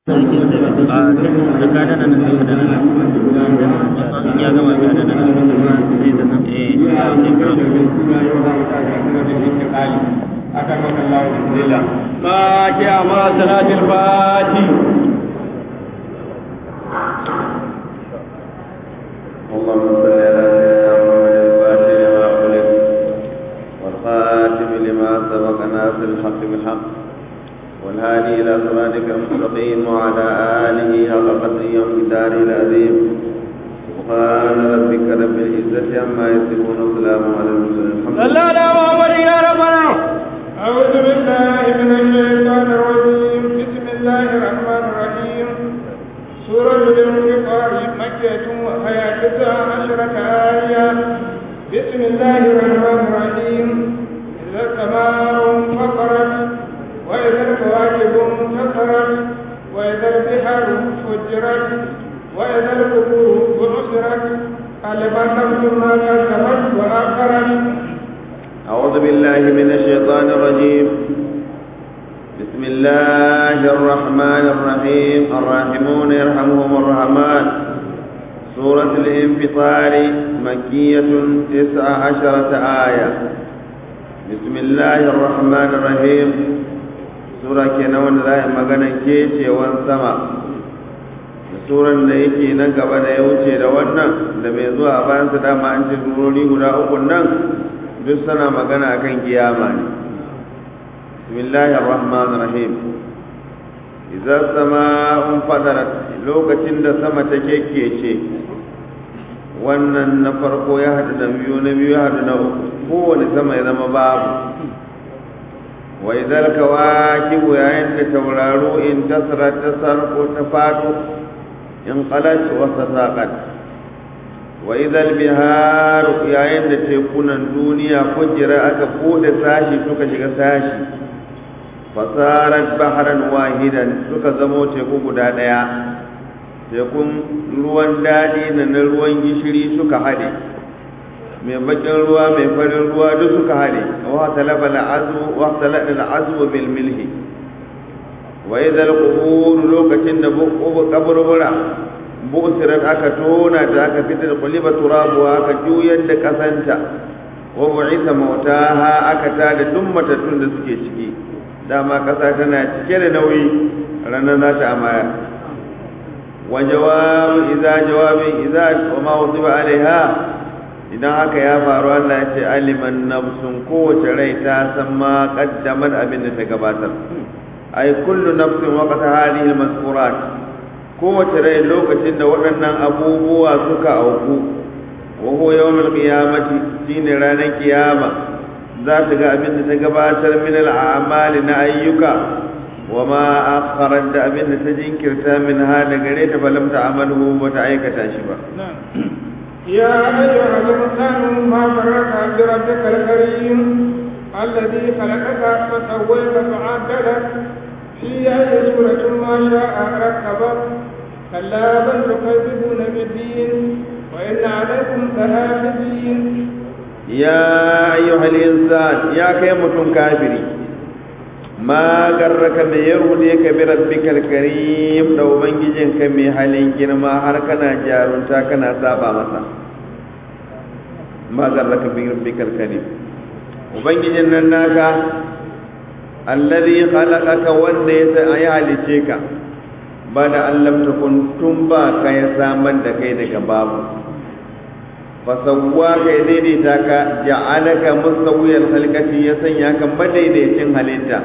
والهادي إلى صراطك المستقيم وعلى آله حق قدره ومقداره العظيم سبحان ربك رب العزة عما يصفون وسلام على المرسلين الحمد لله محمد يا ربنا أعوذ بالله من الشيطان الرجيم بسم الله الرحمن الرحيم سورة الانفطار مكية وهي 19 آية بسم الله الرحمن الرحيم إذا السماء انفطرت وإذا الكواكب انتثرت وإذا البحار فجرت وإذا القبور بعثرت علمت نفس ما كسبت وأخرت. أعوذ بالله من الشيطان الرجيم بسم الله الرحمن الرحيم الراحمون يرحمهم الرحمن سورة الانفطار مكية 19 آية بسم الله الرحمن الرحيم sura kenan wanda za a magana kecewan sama da suran da yake nan gaba da ya wuce da wannan da mai zuwa bayan su dama an ce surori guda uku nan duk suna magana akan kiyama ne bismillahir rahmanir rahim idza sama'un fadarat lokacin da sama ta kekece wannan na farko ya hadu da biyu na biyu ya hadu na uku kowane sama ya zama babu wa idal kawakibu yayin da tauraro in tasara tasarqu tafatu in qalat wa tasaqat wa idal biharu yayin da tekunan duniya kujira aka bude sashi suka shiga sashi fasarat bahran wahidan suka zamo teku guda daya tekun ruwan dadi na ruwan gishiri suka hade mai bakin ruwa mai farin ruwa duk suka hade wa talaba al'azmu wa talaba al'azmu bil milhi wa idha al-qubur lokacin da kaburbura busirat aka tona ta aka fitar quliba turabu aka juyar da kasanta wa bu'itha mautaha aka tada duk matattun da suke ciki dama kasa tana cike da nauyi ranar za ta amaya wa jawabin idza wa ma wadiba alaiha idan haka ya faru Allah ya ce aliman nafsun kowace rai ta san ma qaddamar abin da ta gabatar ai kullu nafsin waqta hadhihi al-mazkurat kowace rai lokacin da waɗannan abubuwa suka auku wa huwa yawmul qiyamati shine ranar kiyama za ta ga abin da ta gabatar min al-a'mali na ayyuka wa ma akharat da abin da ta jinkirta min ha da gare ta balam ta amalu ba ta aikata shi ba يا أيها الإنسان ما غرك بربك الكريم الذي خلقك فسويك فعدلك في أي سورة ما شاء ركبك كلا بل تكذبون بالدين وإن عليكم لحافظين. يا أيها الإنسان يا كيمة كافري ما غرك بيروديك بربك الكريم لو بنجيجن كمي حالين كنما حركنا جارونتا كنا سابا مسا ما غرك بربك الكريم وبنجيجن نناكا الذي خلقك وليس أياليك بعد أن لم تكن تنبا كيسا من دكيدك باب فسواك يديدتك جعلك مستوي الخلقة يسنياك مديدتين هلتا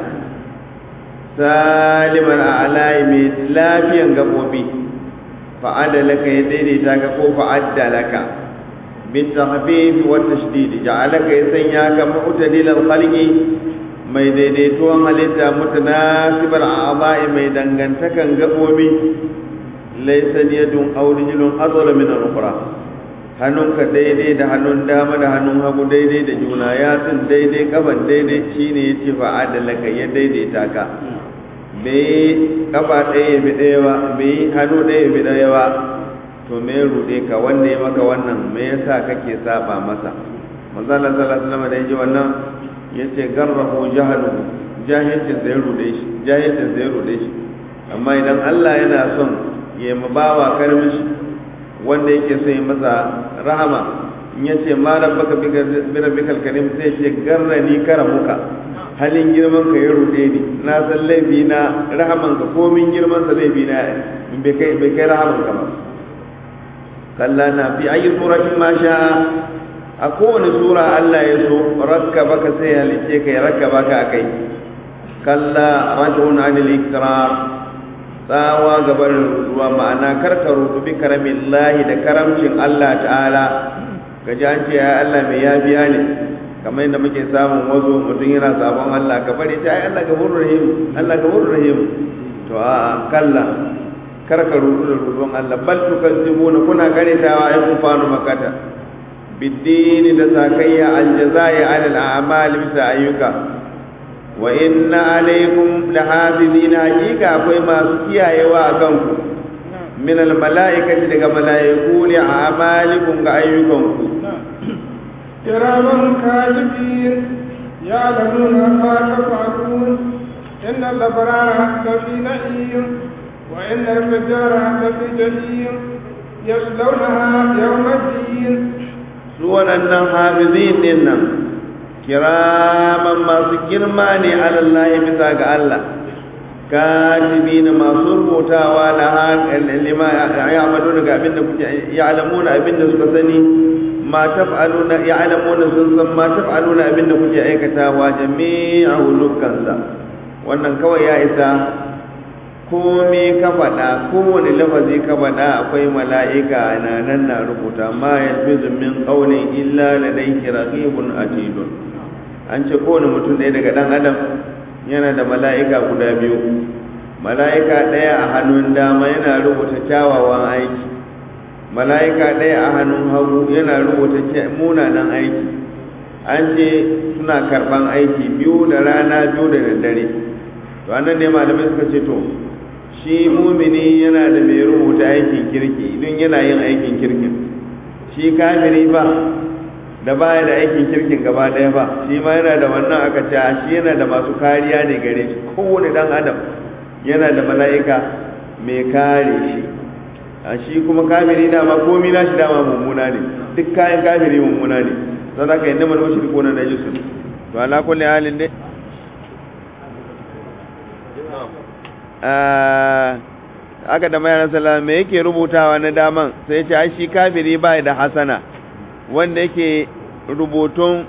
saliman a'lai mai lafiyan gabobi fa'adalaka ya daidaita ka ko fa'addalaka bin tahfif wa tashdid ja'alaka ya sanya ka mu'tadilal khalqi mai daidaituwan halitta mutanasibal a'dha'i mai dangantakan gabobi laysa yadun aw rijlun adla min al-ukhra hannunka daidai da hannun dama da hannun hagu daidai da juna yatsun daidai kafan daidai shine yace fa'adalaka ya daidaita ka bai kafa ɗaya bi ɗaya ba bai hannu ɗaya bi ɗaya ba to me rude ka wanda ya maka wannan me yasa kake saba masa manzo Allah sallallahu alaihi wasallam da yaji wannan yace garrahu jahalu jahilcin sai rude shi amma idan Allah yana son ya mabawa karmishi wanda yake so ya masa rahama in yace ma rabbaka bi rabbikal karim sai ce garrani karamuka halin girman ka ya rude ni na san laifi na rahaman ka komin girman sa laifi na in bai kai rahaman ka ba kalla na fi ayi suratin ma sha a kowane sura Allah ya so rakkaba ka sai halice ka ya rakkaba ka akai kalla rajun anil ikrar tsawa gabar ruwa ma'ana karkaru bi karamillahi da karamcin Allah ta'ala gaji an ce ya Allah mai yafiya ne kamar yadda muke samun wazo mutum yana sabon Allah ka bari ta ai Allah gafurur rahim Allah gafurur rahim to a kalla karkaru da ruwan Allah bal tukazzibuna kuna karitawa ai ku fanu makata biddini da sakayya aljazai alal a'mal bisa ayyuka wa inna alaikum lahafizina hakika akwai masu kiyayewa a kanku min al mala'ikati daga mala'iku li a'malikum ga ayyukanku kiraman katibin ya'lamuna ma taf'alun inna al-abrara lafi na'im wa inna al-fujara lafi jahim yaslawnaha yawma ad-din su waɗannan hafizin din nan kiraman masu girma ne alallahi bisa ga Allah katibi na masu rubutawa da lima ya'maluna ga abinda kuke ya'lamuna abinda suka sani ma taf'aluna ya'lamuna sun san ma taf'aluna abinda kuke aikatawa jami'u dukkansa wannan kawai ya isa komai ka faɗa kowane lafazi ka faɗa akwai mala'ika nan na rubuta ma yalfizu min qawlin illa ladayhi raqibun atidun an ce kowane mutum ɗaya daga ɗan adam yana da mala'ika guda biyu mala'ika ɗaya a hannun dama yana rubuta kyawawan aiki mala'ika ɗaya a hannun hagu yana rubuta munanan aiki an ce suna karɓan aiki biyu da rana biyu da daddare to annan ne malamai suka ce to shi mumini yana da mai rubuta aikin kirki idan yana yin aikin kirkin shi kafiri ba da baya da aikin kirkin gaba daya ba shi ma yana da wannan aka ce shi yana da masu kariya ne gare shi kowane dan adam yana da mala'ika mai kare shi a shi kuma kafiri dama komi na shi dama mummuna ne duk kayan kafiri mummuna ne don haka yadda mana wasu rikona na jisu to ala kulli halin dai aka da mayar salama me yake rubutawa na daman sai ya ce ai shi kafiri ba da hasana wanda yake rubutun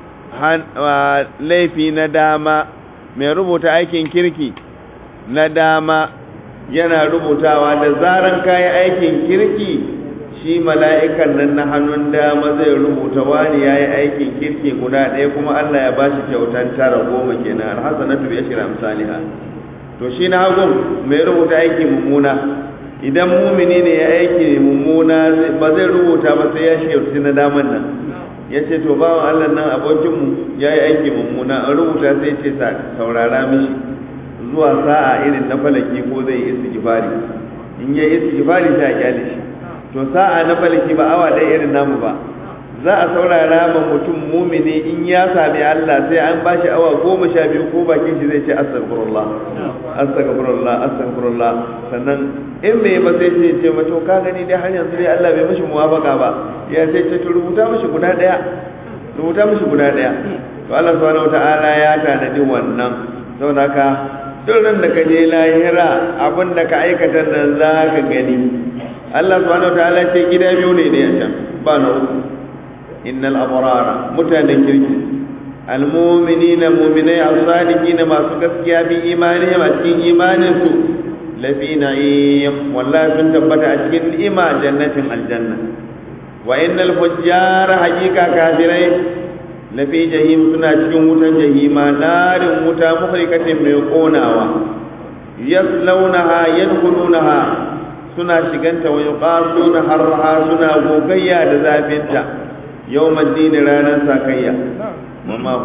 laifi na dama mai rubuta aikin kirki na dama yana rubutawa da zaran kayi aikin kirki shi mala'ikan nan na hannun dama zai rubuta wani yayi aikin kirki guda ɗaya kuma Allah ya bashi kyautan tara goma kenan alhasanatu bi ashri amsalha to shi na hagun mai rubuta aiki mummuna idan mumini ne ya aiki mummuna ba zai rubuta ba sai ya shi na daman nan ya ce to bawan Allah nan abokinmu ya yi aiki mummuna an rubuta sai ce saurara mishi zuwa sa'a irin na falaki ko zai yi istighfari in ya yi istighfari sai a kyale shi to sa'a na falaki ba awa ɗaya irin namu ba za a saurara ma mutum mumini in ya sami Allah sai an ba shi awa 12 ko bakin shi zai ce astaghfirullah astaghfirullah astaghfirullah sannan in bai ba sai ce mato ka gani dai har yanzu dai Allah bai mishi muwafaka ba ya sai ce to rubuta mishi guda daya to Allah subhanahu wataala ya tanadi wannan saboda haka duk ran da ka je lahira abin da ka aikata nan za ka gani Allah subhanahu wataala ce gida biyu ne a can ba na uku innal abrara mutanen kirki almu'minina mu'minai as-sadiqina masu gaskiya bi imanihim a cikin imanin su lafi na'im wallahi sun tabbata a cikin ni'ima jannatin aljanna wa innal fujjara haqiqa kafirai lafi jahim suna cikin wutan jahima narin wuta muhrikatin mai konawa yaslaunaha yadkhulunaha suna shiganta wa yuqasuna harha suna gogayya da zafinta yawmal din ranan sakayya وما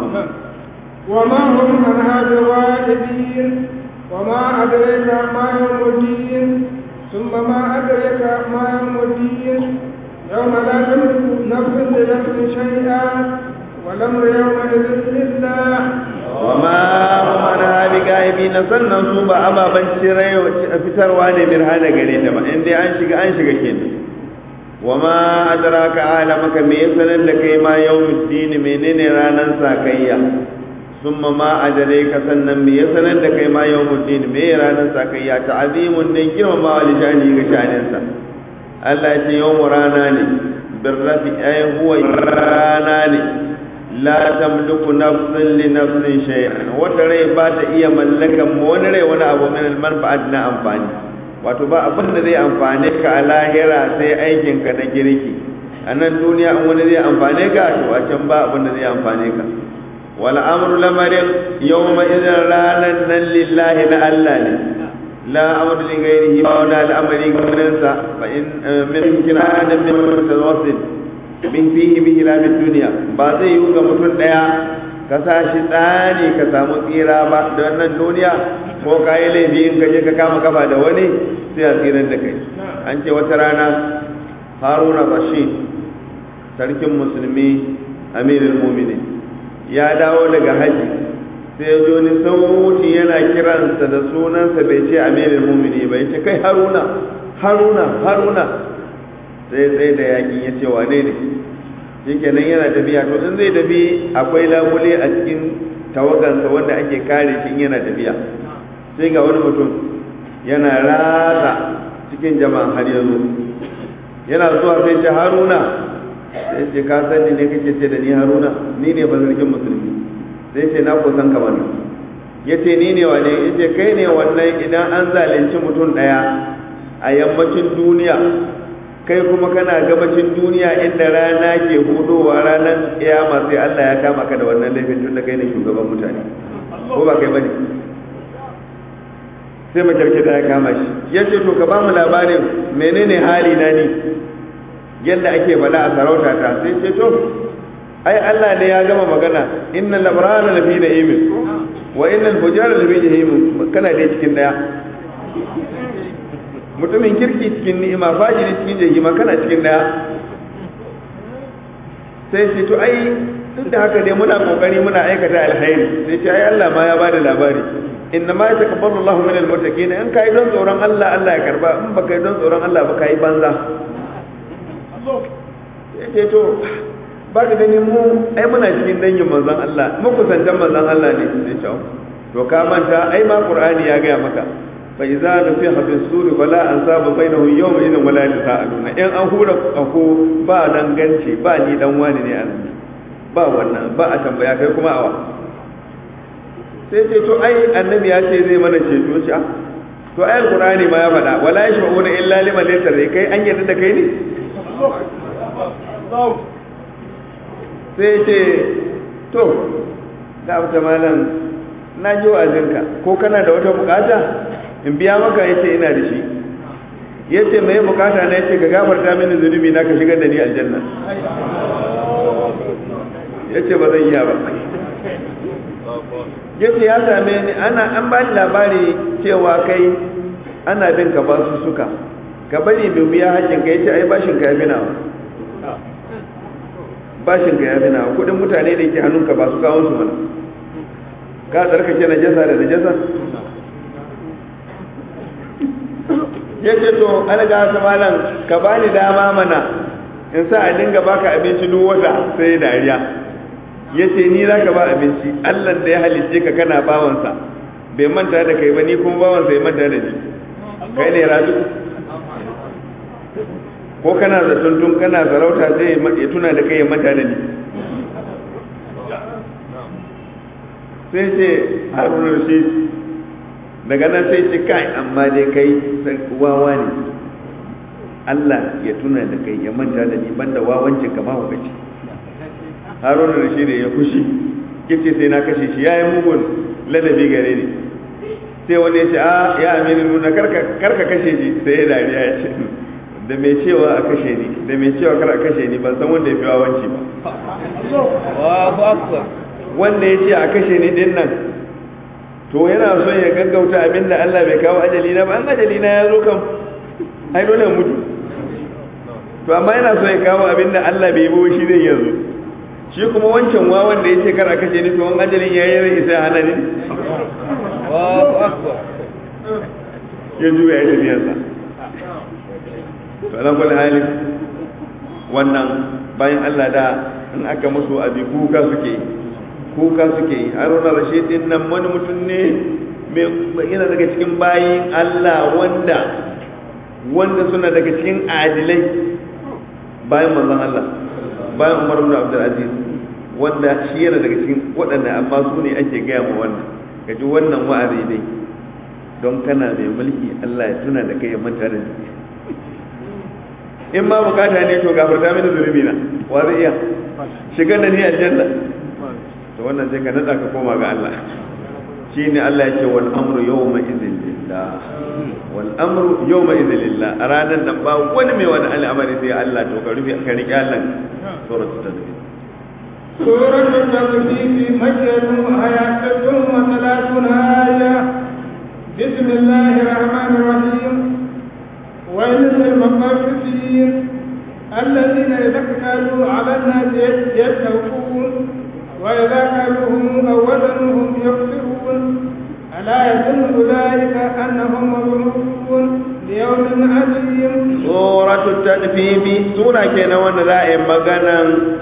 هم عنها بغائبين وما أدريك ما يوم الدين ثم ما أدريك ما يوم الدين يوم لا تملك نفس لنفس شيئا والأمر يومئذ لله وما هم عنها bi gaibi na sannan su ba ababan fitarwa ne min hada gare ta ba in dai an shiga kenan wa ma adraka alamaka me sanar da kai ma yawmuddin menene ranan sakayya summa ma adraka sannan me sanar da kai ma yawmuddin me ranan sakayya ta'zimun din girmama wa lishani ga shaninsa Allah ya ce yawmu rana ne birrafi ay huwa rana ne la tamliku nafsun li nafsin shay'an wata rai ba ta iya mallakan wani rai wani abu min al-manfa'at na amfani wato ba abin da zai amfane ka a lahira sai aikin ka na girki a nan duniya an wani zai amfane ka to a can ba abin da zai amfane ka wal amru lamarin yawma idan ranan nan lillahi na Allah ne la amru li ghairihi ba wani al'amari gurin sa fa in min kinanan min mutawassit min fihi bihi la bid dunya ba zai yi ga mutum daya ka sashi tsani ka samu tsira ba da wannan duniya ko kayi laifi in kaje ka kama kafa da wani sai a tsirar da kai an ce wata rana Haruna Rashid sarkin musulmi amirul mu'minin ya dawo daga haji sai ya ni sauti yana kiransa da sunansa bai ce amirul mu'minin bai ce kai Haruna sai da yakin ya ce wane ne shikenan yana tafiya to in zai tafi akwai labule a cikin tawagansa wanda ake kare shi yana tafiya sai ga wani mutum yana ratsa cikin jama'a har yanzu yana zuwa sai ce Haruna sai ce ka sani ne kake ce da ni Haruna ni ne bazarkin musulmi sai ce na kusan ka wannan yace ni ne wane yace kai ne wannan idan an zalunci mutum daya a yammacin duniya kai kuma kana gabacin duniya inda rana ke hudowa ranar kiyama sai Allah ya kama ka da wannan laifin tun da kai ne shugaban mutane ko ba kai bane sai majarki da ya kama shi yace to ka ba mu labarin menene hali na ni yadda ake faɗa a sarauta ta sai ce to ai Allah ne ya gama magana innal abrara lafi na'imin wa innal fujara lafi jahim kana dai cikin daya mutumin kirki cikin ni'ima fajiri cikin jahima kana cikin daya sai ce to ai duk da haka dai muna kokari muna aikata alkhairi sai ce ai Allah ma ya bada labari inna ma yataqabbalu Allahu minal muttaqin in kai don tsoron Allah Allah ya karba in baka yi don tsoron Allah ba kai banza sai ce to ba da gani mu ai muna cikin dangin manzon Allah mu kusantan manzon Allah ne sai ce to ka manta ai ma Qur'ani ya ga maka fa idza nufiha bis suri fala ansaba bainahum yawma idhin wala yatasaaluna in an hura ko ba dangance ba ni dan wani ne an ba wannan ba a tambaya kai kuma awa sai ce to ai annabi ya ce zai mana ceto shi to ai alqur'ani ma ya faɗa wala yashfa'una illa liman laysa kai an yarda da kai ne sai ce to da wata malam na ji wa'azinka ko kana da wata bukata in biya maka yace ina da shi yace mai bukata na yace ka gafarta mini zunubi na ka shigar da ni aljanna yace ba zan iya ba yace ya same ni an ba ni labari cewa kai ana bin ka basu suka ka bari mai biya hajjin ka yace ai bashin ka ya bina bashin ka ya bina kudin mutane da ke hannunka ba su kawo su mana ka tsarkake najasa da najasa yace to an ga su malam ka bani dama mana in sa a dinga baka abinci duk wata sai dariya yace ni zaka ba abinci Allah da ya halice ka kana bawansa bai manta da kai ba ni kuma bawansa ya manta da ni kai ne razu ko kana da tuntun kana sarauta sai ya tuna da kai ya manta da ni sai ce Haruna Rashid daga nan sai ce kai amma dai kai wawa ne Allah ya tuna da kai ya manta da ni banda wawancin ka ba ku kace Haruna Rashid ya fushi yace sai na kashe shi yayi mugun ladabi gare ni sai wani ya ce ya amirin nuna karka kashe shi sai ya dariya ya ce da mai cewa a kashe ni da mai cewa kar a kashe ni ban san wanda ya fi wawanci ba wanda ya ce a kashe ni din nan to yana so ya gaggauta abinda Allah bai kawo ajali na ba an ajali na ya zo kan ai dole mutu to amma yana so ya kawo abinda Allah bai yi shi zai yanzu shi kuma wancan wa wanda ya ce kar a kashe ni to wani ajalin ya yi rai sai hana ni ya juya ya tafiyarsa. Falakul halin wannan bayan Allah da in aka musu abi kuka suke yi. Haruna Rashid din nan wani mutum ne mai yana daga cikin bayin Allah wanda suna daga cikin adilai bayan manzon Allah, bayan Umar ibn Abdul Aziz, wanda shi yana daga cikin waɗanda amma su ne ake gaya ma wannan kaji wannan wa'azi ne don kana mai mulki Allah ya tuna da kai ya manta da ni. In ma bukata ne to gafarta mini zunubi na wa zai iya shigar da ni aljanna, to wannan sai ka nada ka koma ga Allah. Shine Allah ya ce wal amru yawma idhil lillah, wal amru yawma idhil lillah. A ranar nan ba wani mai wani al'amari sai Allah, to ka rufe ka riƙe Allah. Suratul Tadbir. Suratul Tadbir makkiyatun ayatun wa salatun aya. Bismillahir rahmanir rahim. ويل للمطففين الذين إذا اكتالوا على الناس يستوفون وإذا كالوهم أو وزنوهم يخسرون ألا يظن أولئك أنهم مبعوثون ليوم عظيم. سورة التأثيم سورة كنا ونرى مغانا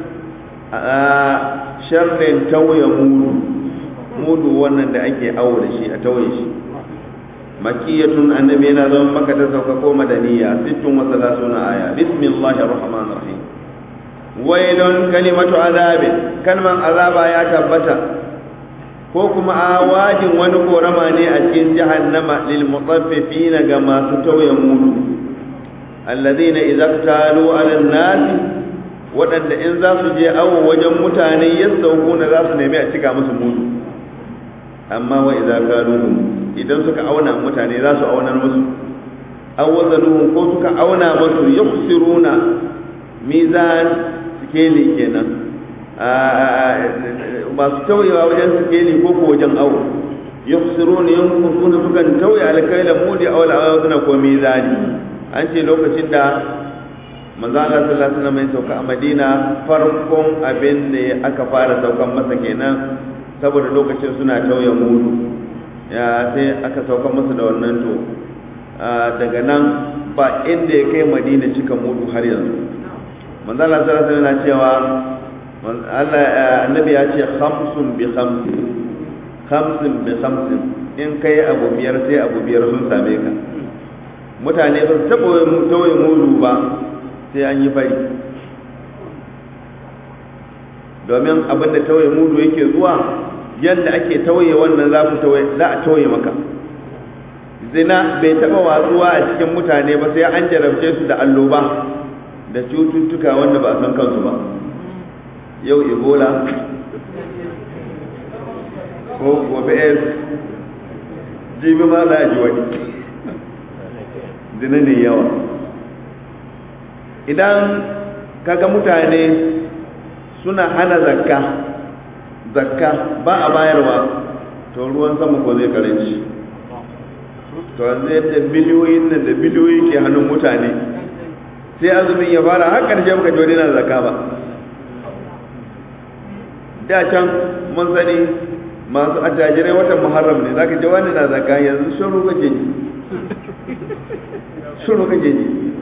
شر توي mudu wannan da ake awo da shi a tauye shi. Makiyatun annabi yana zama maka ta sauka ko madaniya 36 aya. Bismillahir rahmanir rahim. Wailun kalimatu azabin, kalman azaba ya tabbata ko kuma awajin wani korama ne a cikin jahannama lil mutaffifina ga masu tauye mudu. Alladhina idza talu ala nasi, wadanda in za su je awo wajen mutane yastawquna za su nemi a cika musu mudu. Amma wa idza kaluhum, idan suka auna mutane za su auna musu, awwazaluhum ko suka auna musu yukhsiruna, mizan sikeli kenan, masu tauyewa wajen sikeli ko wajen awo, yukhsiruna yankusuna sukan tauye alkaila mudi aw al-awzana ko mizani. An ce lokacin da manzo Allah sallallahu alaihi wasallam ya sauka a Madina, farkon abin da aka fara saukan masa kenan, saboda lokacin suna tauye mudu. Ya sai aka sauka masa da wannan to daga nan ba inda ya kai Madina cika mudu har yanzu. Manzo Allah sallallahu alaihi wasallam yana cewa annabi ya ce khamsun bi khamsin, in kai abu biyar sai abu biyar sun same ka. Mutane ba su tauye mudu ba sai an yi fari, domin abin da tauye mudu yake zuwa yadda ake tauye wannan za a tauye maka. Zina bai taba watsuwa a cikin mutane ba sai an jarabce su da alloba da cututtuka wanda ba a san kansu ba. Yau Ebola ko gobe jibi ma za a ji wani. Zina ne yawa. Idan kaga mutane suna hana zakka ba a bayarwa, to ruwan sama ko zai karanci. To yanzu yadda biliyoyin nan da biliyoyi ke hannun mutane, sai azumin ya fara har ƙarshe muka ji wani na zakka ba. Da can mun sani masu attajirai watan Muharram ne zaka ji wani na zakka, yanzu shuru kake ji.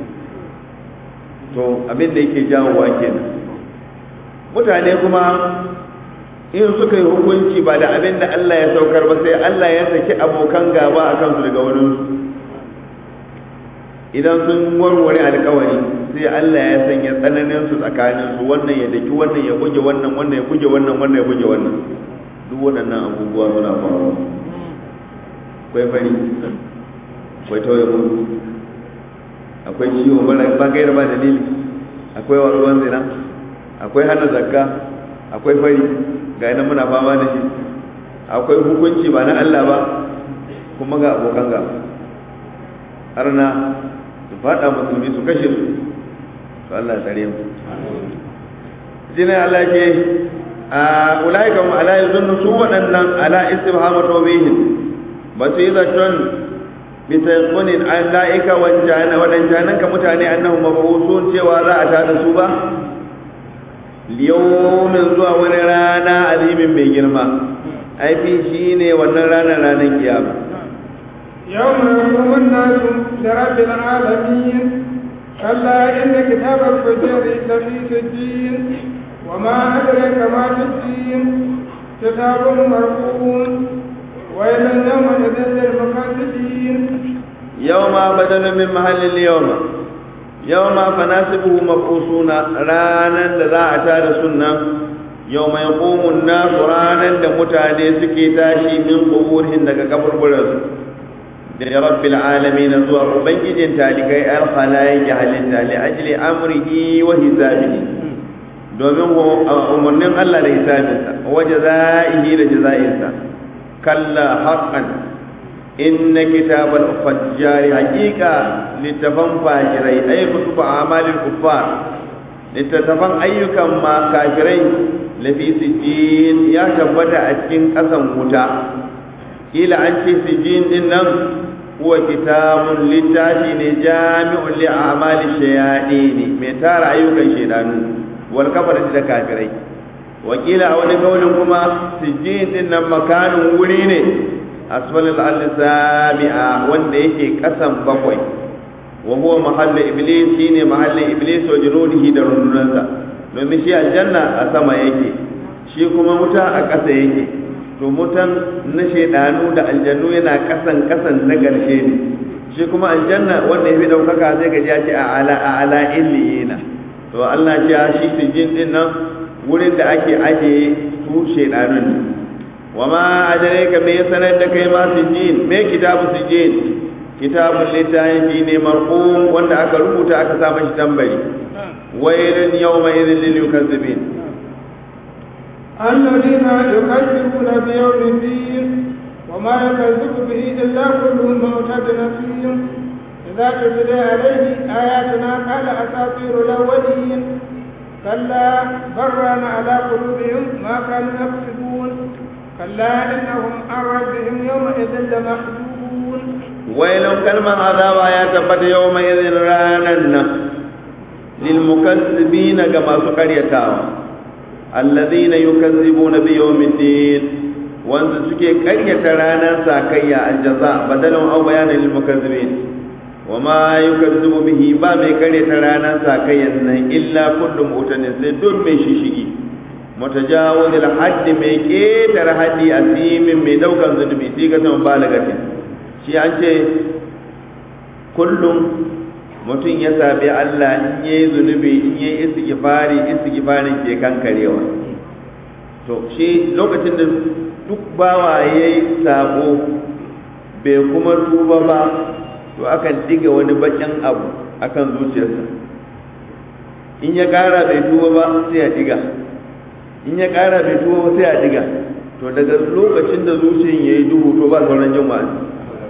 To abin da yake jawowa kenan. Mutane kuma in suka yi hukunci ba da abin da Allah ya saukar ba, sai Allah ya saki abokan gaba a kansu daga wurinsu. Idan sun warware alkawari, sai Allah ya sanya tsananin su tsakanin su, wannan ya daki wannan ya buge wannan, wannan ya buge wannan, wannan ya buge wannan. Duk waɗannan abubuwa suna faruwa. Akwai fari, akwai tauye mudu, akwai ciwo ba gaira ba dalili, akwai waruwan zina, akwai hana zakka, akwai fari ga ina muna fama da shi, akwai hukunci ba na Allah ba, kuma ga abokan gaba har na su fada musulmi su kashe su. To Allah tsare mu. Jina Allah ke ulaika hum ala yazunnu su wadannan ala istibhamu tawbihim basizatun bitayqunin an laika wadannan ka mutane annahum mabusun cewa za a tada su ba liyawmin zuwa wani rana azimin mai girma. ai fi shine wannan ranar kiyama يوم يقوم الناس لرب العالمين كلا إن كتاب الفجر لفي سجين وما أدرك ما سجين كتاب مرقوم ويل يومئذ للمكذبين يوم بدل من محل اليوم يوم فناسبه مبعوثون رانا ذا أتى سنة يوم يقوم الناس رانا متعدي سكيتاشي من قبورهم لك قبر برز لرب العالمين زوا أبنجد تالكي الخلائق حلتا لأجل أمره وحسابه دومين أمرنين الله لحسابه وجزائه لجزائه كلا حقا إن كتاب الفجار حقيقة لتفن فاجرين أي كتب أعمال الكفار لتتفن أيكا ما كافرين لفي سجين يا شبتا أتكين قسم متى إلى أن سجين إنم هو كتاب لتاشين جامع لأعمال الشياطين متار أيكا شيطان والكفر لكافرين وقيل أولي قولكما سجين إنم مكان ولين أسفل الأرض سابعة وانده قسم بقوي وهو محل إبليس شيني محل إبليس وجنوده درنونسا domin shi aljanna a sama yake shi kuma wuta a ƙasa yake to mutan na shedanu da aljannu yana ƙasan na ƙarshe ne shi kuma aljanna wanda ya fi ɗaukaka sai ga ya ce a ala illiyina to Allah ya shi sijin din nan wurin da ake ajiye su shedanun ne wama adraka me sanar da kai ma sijin me kitabu sijin kitabun littafi ne marqum wanda aka rubuta aka sa mashi tambari wailun yawma idhil lil mukazzibin الذين يكذبون بيوم الدين وما يكذب به إلا كل معتد نسيم إذا تتلى عليه آياتنا قال أساطير الأولين كلا بران على قلوبهم ما كانوا يكسبون كلا إنهم عن ربهم يومئذ لمحجوبون ويل كلمة عذاب يا تبت يومئذ رانا للمكذبين كما سقريتاوا الذين يكذبون بيوم الدين وانت سكي قرية رانا ساكيا الجزاء بدلا أو بيانا للمكذبين وما يكذب به باب قرية رانا ساكيا إلا كل مؤتنس دون من ششيكي متجاوز الحد من كيتر حدي أثيم من دوكا ذنبي سيكة مبالغة شيء أنت كل mutum ya sabi Allah in yi zunubi in yi istighfarin ke kankarewa to shi lokacin da duk bawa yayi sabo bai kuma tuba ba to akan diga wani bakin abu akan zuciyarsa in ya kara bai tuba ba sai ya diga in ya kara bai tuba ba sai ya diga to daga lokacin da zuciyar yayi duhu to ba sauran jin wa'azi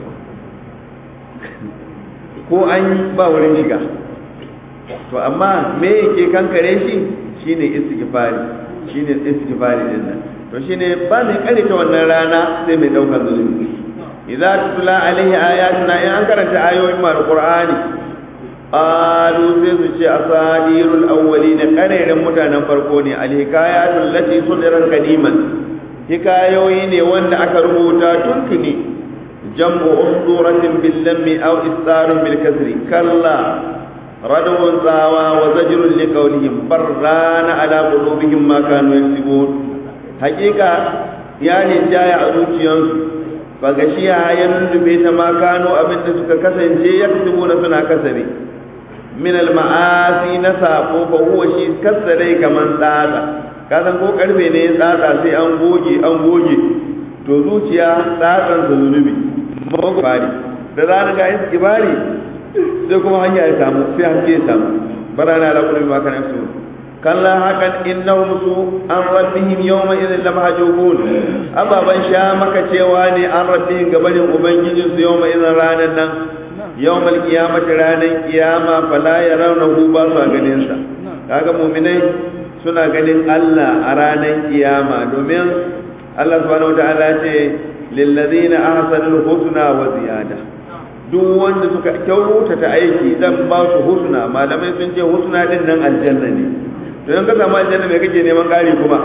ko an ba wurin shiga to amma me yake kankare shi shine istighfari din nan to shine ba mai kare ta wannan rana sai mai daukar zulumi idza tutla alaihi ayatuna in an karanta ayoyin alqur'ani qalu sai su ce asadirul awwalin qarerin mutanen farko ne alhikayatul lati sudiran kadiman hikayoyi ne wanda aka rubuta tuntuni جمع أسطورة باللم أو إسطار بالكسر كلا ردو ساوى وزجر لقولهم بران على قلوبهم ما كانوا يكسبون حقيقة يعني جاي عروتيان فغشيها ينبيت ما كانوا أبن تسك كسن يكسبون سنا كسبي من المعاصي نسابه فهو شيء كسري كمن سادا kasan ko karfe ne tsatsa sai an goge to zuciya tsatsan zunubi magwari da za ga iskibari sai kuma hanya ya samu sai hanke ya samu barana la kullu ma kana su kalla hakan innahum su an rabbihim yawma idhin lamahjubun ababan sha maka cewa ne an rabbihim gabanin ubangijin su yawma idhin ranan nan yawmal qiyamati ranan qiyama fala yarawnahu ba su ganin sa kaga mu'minai suna ganin Allah a ranan qiyama domin Allah subhanahu wataala ce lillazina ahsanul husna wa ziyada duk wanda suka kyautata aiki zan ba su husna malamai sun ce husna din nan aljanna ne to in ka samu aljanna me kake neman kari kuma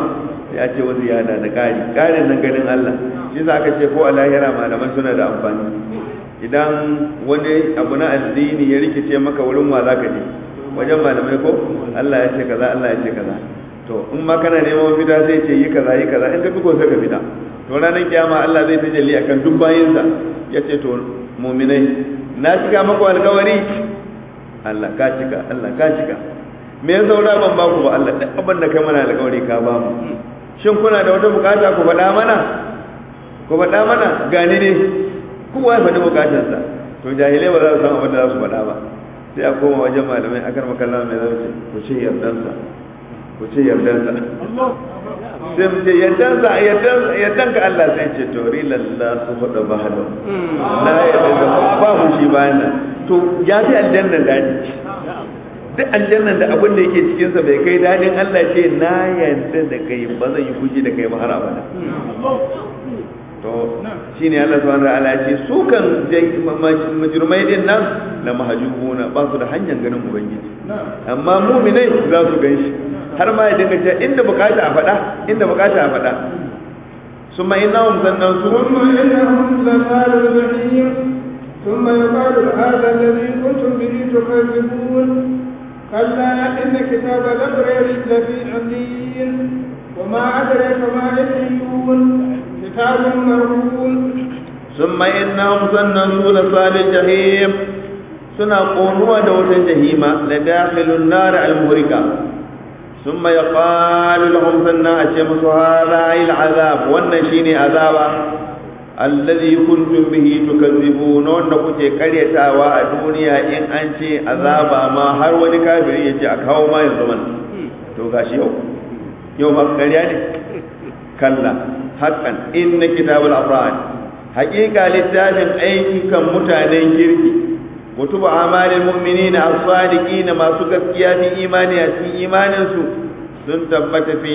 ya ce wasu yada da ƙarin nan ganin Allah shi za ka ce ko a lahira malaman suna da amfani idan wani abu na addini ya rikice maka wurin wa za ka je wajen malamai ko Allah ya ce kaza Allah ya ce kaza to in ma kana neman fita sai ce yi kaza in ka fi ko sai ka fita to ranar kiyama Allah zai tajalli akan duk bayinsa ya ce to mu'minai na cika maku alƙawari Allah ka cika me ya saura ban ba ku ba Allah duk abin da kai mana alƙawari ka ba mu shin kuna da wata bukata ku faɗa mana gani ne kowa ya faɗi bukatarsa to jahilai ba za su san abin da za su faɗa ba sai a koma wajen malamai akar makalla mai zauce ku ce yardansa sai mu ce yardan ka Allah sai ce to rilalla su faɗa ba halau na yarda da ba mu shi bayan nan to ya fi aljannan daɗi duk aljannan da abin da yake cikinsa bai kai daɗin Allah ce na yarda da kai ba zan yi fushi da kai ba har abada to shine Allah subhanahu wa ta'ala ce su kan mujrimai din nan la mahjubuna ba su da hanyar ganin ubangiji amma mu'minai za su ganshi har ma ya dinga cewa inda bukata a faɗa summa innahum ثم يقال هذا الذي كنتم به تكذبون كلا إن كتاب الأبرار لفي عليين وما أدرك ما عليون كتاب مرقوم ثم إنهم ظنوا لصال الجحيم سنقولوا دوت الجحيم لداخل النار المهرقة ثم يقال لهم سنة الشمس هذا العذاب والنشين عذابا الذي كنتم به تكذبون ونكوتي قريتاوا a duniya in an ce azaba ma har wani kafiri yace a kawo ma yanzu man to gashi yau ba ƙarya ne kalla haqqan inna kitabul abrar haqiqa littafin aiki kan mutanen kirki kutubu amalil mu'minina as-sadiqin masu gaskiya fi imani a cikin imanin su sun tabbata fi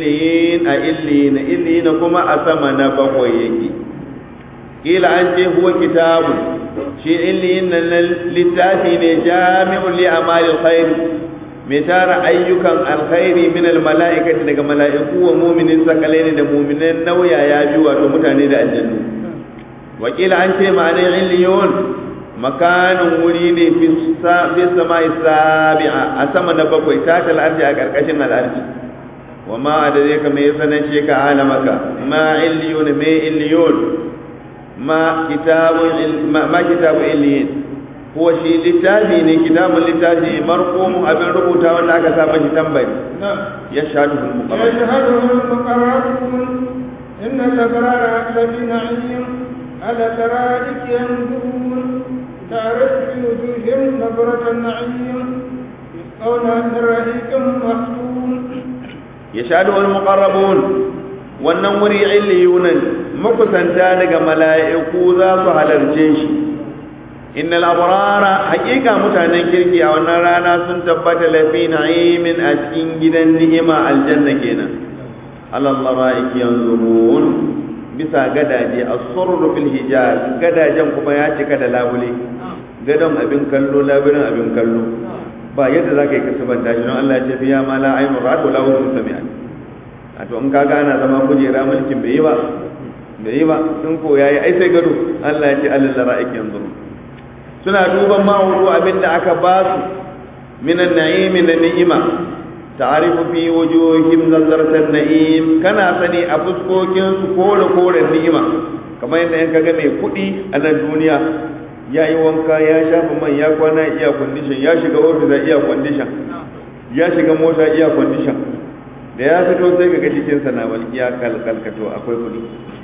illiyin kuma a sama na bakwai yake kila an ce huwa kitabu shi illiyin nan littafi ne jami'un li amalil khair mai tara ayyukan alkhairi min almala'ikati daga mala'iku wa mu'minin sakalaini da mu'minan nauya ya bi wato mutane da aljannu wa kila an ce ma'anar illiyun makanin wuri ne fi sama'i sabi'a a sama na bakwai ta talarci a karkashin al'arci wa ma da zai kama ya sanar shi ka alamaka ma illiyun mai illiyun ma kitabu illiyin kuwa shi littafi ne kitabun littafi marqum abin rubuta wanda aka saba shi tambari ya shahadu al-muqarrabun inna al-abrara lafi na'im ala tara'ik yanzurun تعرف في وجوههم نظرة النعيم يسقون من رحيق مختوم يشهده المقربون wannan wuri illiyunan makusanta daga mala'iku za su halarce shi innal abrara haqiqa mutanen kirki a wannan rana sun tabbata lafi na'imin a cikin gidan ni'ima aljanna kenan alallahi yanzurun bisa gadaje as-surru fil hijaz gadajen kuma ya cika da labule gadon abin kallo labirin abin kallo ba yadda zaka yi kasabanta shi don Allah ya ce fiya ma la aynu ra'at wa la udhun sami'at to in kaga ana zama kujera mulkin bai yi ba in ko yayi ai sai gado Allah ya ce alal ra'ik yanzuru suna duban ma'udu abinda aka ba su minan na'imi na ni'ima ta'arifu fi wujuhihim nazaratan na'im kana sani a fuskokin su kore ni'ima kamar yadda in kaga mai kudi a nan duniya yayi wanka ya shafa man ya kwana iya condition ya shiga office iya condition ya shiga mota iya condition da ya fito sai kaga cikin sa na walƙiya kalkalkato akwai kudi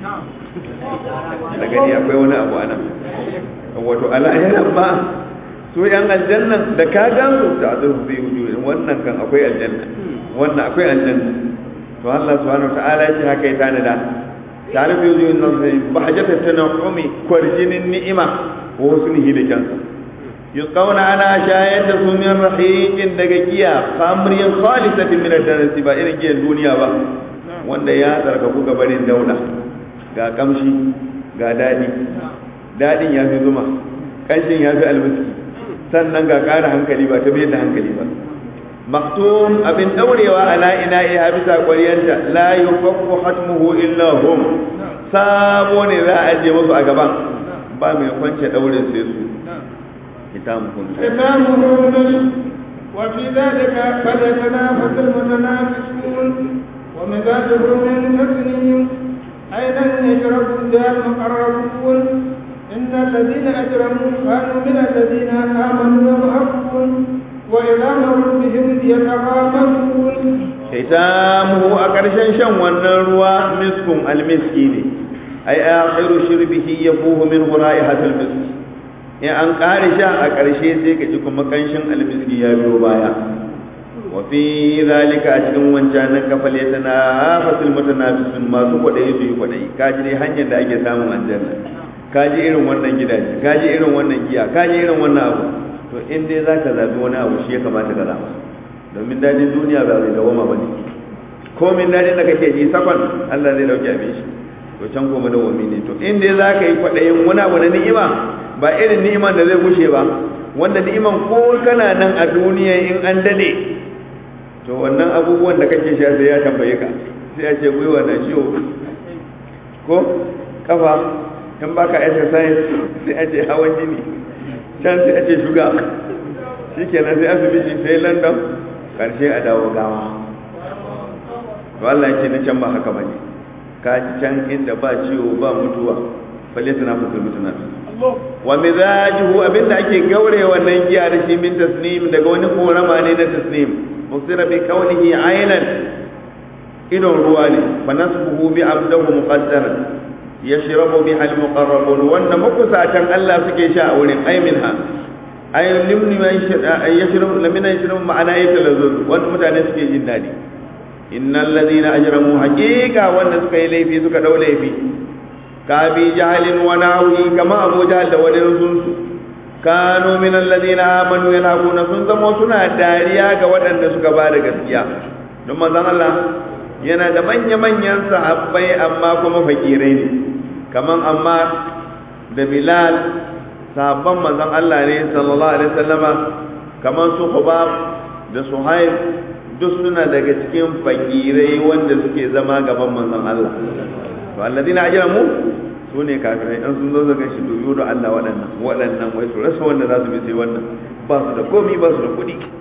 da gani akwai wani abu anan wato al'ayyar ba su yan aljannan da ka gansu ta azurfu fi wujuhin wannan kan akwai aljanna wannan akwai aljanna to Allah subhanahu wa ta'ala ya ce haka ya tanada ta'ala fi wujuhin nasri bahjata tanahumi kwarjinin ni'ima wa husnihi da kansa yusqawna ana shayar da su min rahiqin daga giya khamriyan khalisatin min ad-darasi ba irin giyan duniya ba wanda ya tsarkaku gabarin daula ga kamshi ga dadin ya fi zuma kanshin ya fi almiski sannan ga ƙara hankali ba ta bai da hankali ba maktum abin daurewa ala ina'i habisa ƙwariyanta la yufakku hatmuhu illa hum sabo ne za a je musu a gaban ba mai kwance daure sai su kitamuhum wa fi dhalika falyatanafasu almutanafisun wa mizajuhu min tasnim aydan yashrabu biha almuqarrabun inna alladhina ajramu kanu min alladhina amanu yadhhabun وإذا مروا بهم يتغامزون ختامه أكرشن شن والنروى مسك المسكين أي آخر شربه يفوه منه رائحة المسك يعني أن قارشا أكرشي سيك جكم مكانشن المسك يابيو بايا وفي ذلك أجل وانشانك فليتنافس المتنافسون ما سوى ديسو يفدي كاجري هنجن دا أجي سامو الجنة kaji irin wannan gidaje kaji irin wannan giya kaji irin wannan abu to in dai za ka zaɓi wani abu shi ya kamata ka zaɓa domin daɗin duniya ba zai dawoma ba ne komin daɗin da kake ji sakon Allah zai dauki abin shi to can kuma dawwami ne to in dai za ka yi kwaɗayin wani abu na ni'ima ba irin ni'iman da zai gushe ba wanda ni'iman ko kana nan a duniya in an dade to wannan abubuwan da kake sha sai ya tambaye ka sai ya ce gwiwa na ciwo ko kafa in baka exercise sai a ce hawan jini can sai a ce shuga shi kenan sai asibiti sai london karshe a dawo gawa to Allah ya ce na can ba haka bane ka ji can inda ba ciwo ba mutuwa balle tana fitar mutuna wa mizajuhu abinda ake gaure wannan giya da shi min tasnim daga wani korama ne na tasnim musira bi kaunihi aynan idon ruwa ne fa nasbuhu bi abdahu muqaddaran yashrabu biha al-muqarrabun wanda makusatan Allah suke sha a wurin ay minha ay limni ma yashrabu lamina yashrabu ma'ana yatalazzuz wanda mutane suke jin dadi innal ladina ajramu haqiqa wanda suka yi laifi suka dau laifi ka bi jahalin wa nawi kama abu jahal da wani sun su kanu min alladina amanu yanaquna sun zama suna dariya ga waɗanda suka ba da gaskiya don manzon Allah yana da manya-manyan sahabbai amma kuma fakirai ne kaman amma da Bilal sahabban manzon Allah ne sallallahu alaihi wasallama kaman su Hubab da Suhaib duk suna daga cikin fakirai wanda suke zama gaban manzon Allah to alladina ajramu sune kafirai dan sun zo daga shi duyu da Allah waɗannan wai su rasa wanda za su bi sai wannan ba su da komai ba su da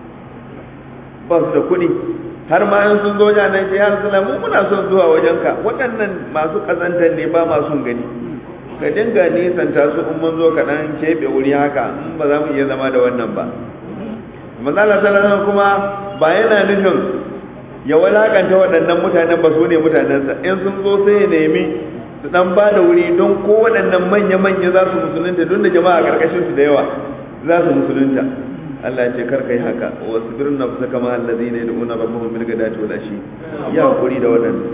kuɗi har ma in sun zo nan ya Rasulullah mu muna son zuwa wajenka waɗannan masu kazantar ne ba masu gani ka dinga nisanta su in mun zo ka dan kebe wuri haka in ba za mu iya zama da wannan ba manzo Allah sallallahu alaihi kuma ba yana nufin ya walakanta waɗannan mutanen ba su ne mutanensa in sun zo sai ya nemi su dan ba da wuri don ko waɗannan manya-manya za su musulunta don da jama'a karkashin su da yawa za su musulunta Allah ya ce kar kai haka wasu birnin nafsa kama allazina yad'una rabbahum bil ghadati wal ashi ya hakuri da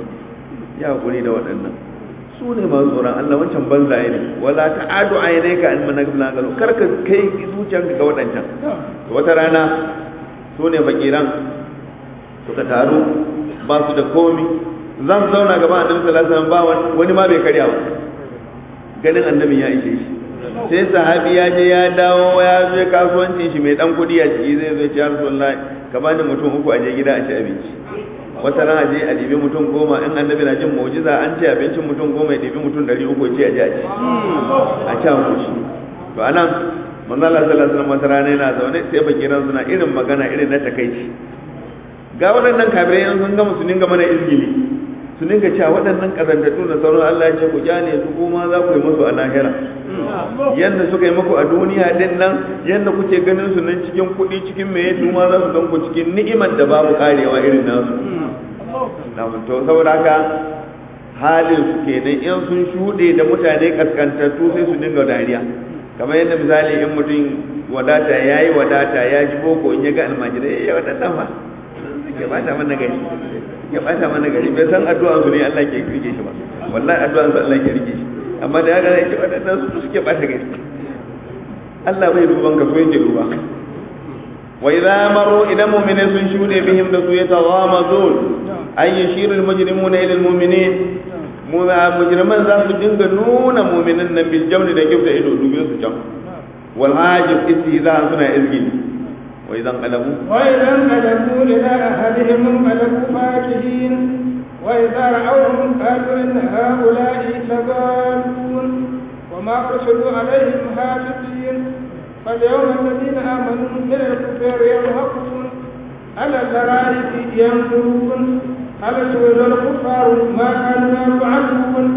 waɗannan su ne masu tsoron Allah wancan banzaye ne wala ta'adu aynaka an managna galo kar ka kai zuciyanka ga waɗancan wata rana su ne fakiran suka taru ba su da komi za su zauna gaba annabi sallallahu alaihi wasallam ba wani ma bai karya ba ganin annabi ya ishe shi sai sahabi ya je ya dawo ya zo kasuwancin shi mai dan kudi a ciki zai zo ya ce ya Rasulullahi ka bani mutum uku a je gida a ci abinci wata rana je a dibi mutum 10 in annabi na jin mu'jiza an ce abincin mutum 10 ya dibi mutum 300 ce a je a ci a ci shi to anan manzo Allah sallallahu alaihi wasallam wata rana yana zaune sai bakiran suna irin magana irin na takeici ga waɗannan kafirai sun ga musulmin ga mana izgili su dinga cewa waɗannan ƙazantattu da sauran Allah ya ce ku kyale su kuma za ku yi musu a lahira yadda suka yi muku a duniya din nan yadda kuke ganin su nan cikin kuɗi cikin meye su ma za su gan ku cikin ni'imar da babu karewa irin nasu to saboda haka halin su kenan in sun shuɗe da mutane kaskantattu sai su dinga dariya kamar yadda misali in mutum wadata ya yi wadata ya ji boko in ya ga almajirai ya waɗannan ma ya bata mana gari ya bata mana gari bai san addu'an su ne Allah ke rike shi ba wallahi addu'an su Allah ke rike shi amma da ya ga yake wadannan su suke bata gari Allah bai duban ka so yake duba wa idza maru idan mu'mina sun shude bihim da su yataghamazun ay yashiru al-mujrimuna ila al-mu'minin mujriman za su dinga nuna mu'minan nan bil jamli da kifta ido dubin su can wal hajib istihza suna izgili وإذا انقلبوا إلى أهلهم انقلبوا فاكهين وإذا رأوهم قالوا إن هؤلاء لضالون وما أرسلوا عليهم حافظين فاليوم الذين آمنوا من الكفار يضحكون على الأرائك ينظرون هل سئل الكفار ما كانوا يفعلون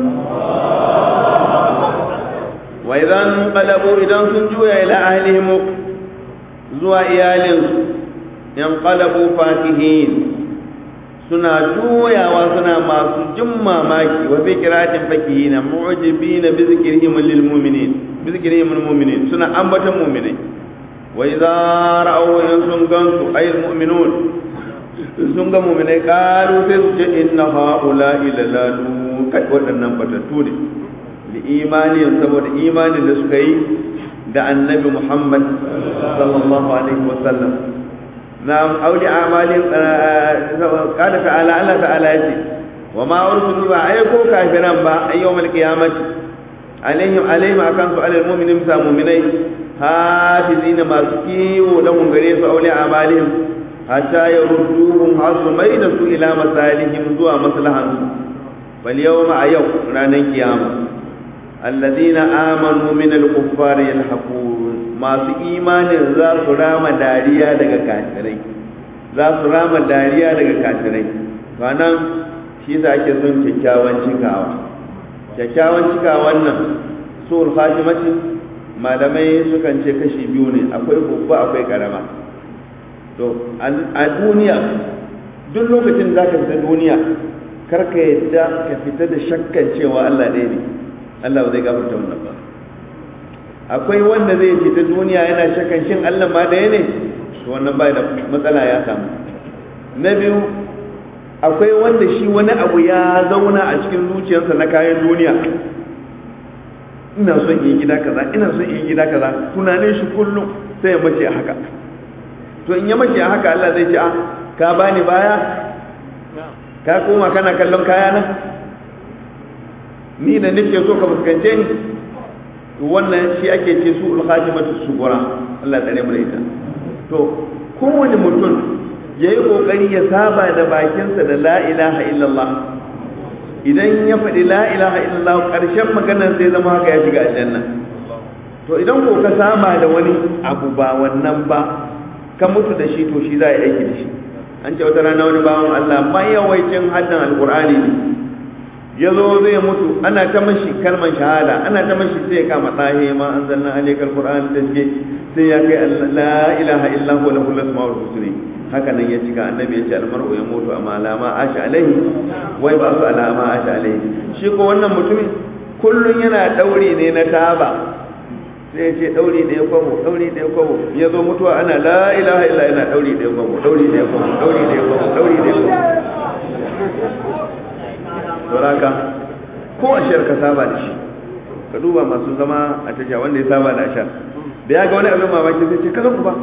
وإذا انقلبوا إذا سنجوا إلى أهلهم zuwa iyalinsu yanqalabu fakihin suna juyawa suna masu jin mamaki wa fi qiratin fakihina mu'jibina bi zikrihim lil mu'minin suna ambatan mu'minai wa idza ra'aw sun gansu ayil mu'minun sun ga mu'minai qalu sai su ce inna haula'i lalalu kai wadannan batattu ne li imani saboda imanin da suka yi da annabi Muhammad sallallahu alaihi wasallam na'am auli amalin qala ta'ala Allah ta'ala yace wa ma ursilu ba ayyuko kafiran ba ayyawmal qiyamati alaihim akan su alal mu'minin sa mu'minai hafizina masu kiwo da gare su auli amalin hatta yarudduhum hasumai da su ila masalihim zuwa maslahansu bal yawma ayyau ranan kiyama الذين آمنوا من الكفار يلحقون ما في إيمان ذا سرام داريا daga kafirai za su rama dariya daga kafirai wannan shi yasa ake son kyakkyawan cikawan nan sul khatimati malamai sukan ce kashi biyu ne akwai babba akwai karama to a duniya duk lokacin zaka fita duniya karka yadda ka fita da shakkan cewa Allah ɗaya ne Allah ba zai gafarta wannan ba akwai wanda zai fita duniya yana shakan shin Allah ma ɗaya ne to wannan bai da matsala ya samu na biyu akwai wanda shi wani abu ya zauna a cikin zuciyarsa na kayan duniya ina son yi gida kaza tunanin shi kullum sai ya mace a haka to in ya mace a haka Allah zai ce ka bani baya ka koma kana kallon kayana ni da nake so ka fuskance ni wannan shi ake ce su al-khatimatu sugura Allah tsare mu da ita to kowane mutum yayi kokari ya saba da bakinsa da la ilaha illallah idan ya faɗi la ilaha illallah ƙarshen maganar sai zama haka ya shiga aljanna to idan ko ka saba da wani abu ba wannan ba ka mutu da shi to shi za a yi aiki da shi an ce wata rana wani bawan Allah mai yawaicin haddan alqur'ani ne ya zo zai mutu ana ta mashi kalmar shahada ana ta mashi sai ya kama tsahe ma an zanna alaikal qur'an da ke sai ya kai la ilaha illa huwa lahul asmaul husna haka nan ya cika annabi ya ce almar'u ya mutu amma alama asha alaihi wai ba su alama asha alaihi shi ko wannan mutumin kullun yana dauri ne na taba sai ya ce dauri da ya kwabo ya zo mutuwa ana la ilaha illa yana dauri da ya kwabo sauraka ko ashar ka saba da shi ka duba masu zama a tasha wanda ya saba da ashar da ya ga wani abin mamaki sai ce kaza ku ba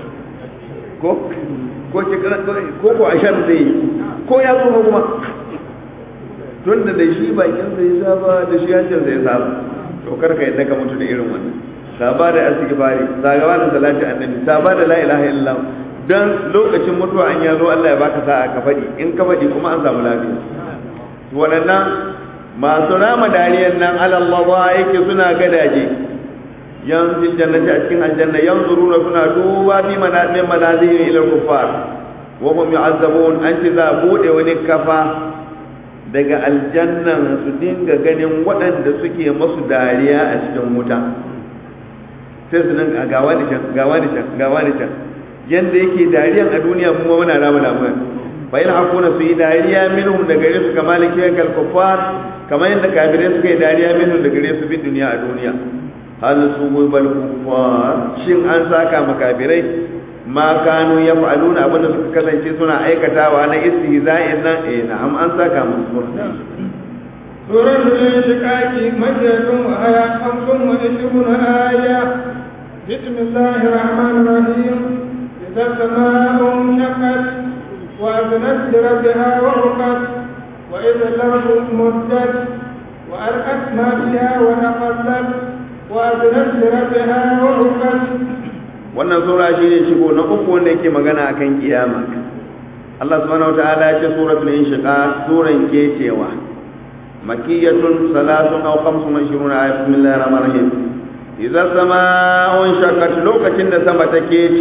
ko ashar zai yi ko ya tsoho kuma tun da shi bakin sai saba da shi hancin sai saba to karka yadda ka mutu da irin wannan saba da istighfari saba da salati annabi saba da la ilaha illallah dan lokacin mutuwa an yazo Allah ya baka sa'a ka fadi in ka fadi kuma an samu lafiya waɗannan masu rama dariyar nan alallawa yake suna gadaje yanzu jannati a cikin aljanna yanzuruna suna duba fi min manazilin ila kuffar wa hum yu'azzabun an ce za bude wani kafa daga aljannan su dinga ganin waɗanda suke masu dariya a cikin wuta sai su nan gawa da can yanda yake dariyan a duniya kuma muna rama lamuya bayan hakuna su yi dariya minhum da gare su kamar kiyakal kuffar kamar yadda kafirai suka yi dariya minhum da gare su bi duniya a duniya hal su bal kuffar shin an saka makafirai ma kanu yaf'aluna abin da suka kasance suna aikatawa na istihza'in nan na'am an saka musu سورة الانشقاق مكية وآية 25 آية بسم الله الرحمن الرحيم إذا السماء انشقت وأذنت لربها وحقت وإذا الأرض مدت وألقت ما فيها وتقلت وأذنت لربها وحقت wannan sura shine shigo na uku wanda yake magana akan kiyama. Allah subhanahu wataala ya ce suratul inshiqaq, suran kecewa, makiyatun 30 aw 25 ayat. Bismillahir rahmanir rahim. Idza samaa'u inshaqqat, lokacin da sama ta kece,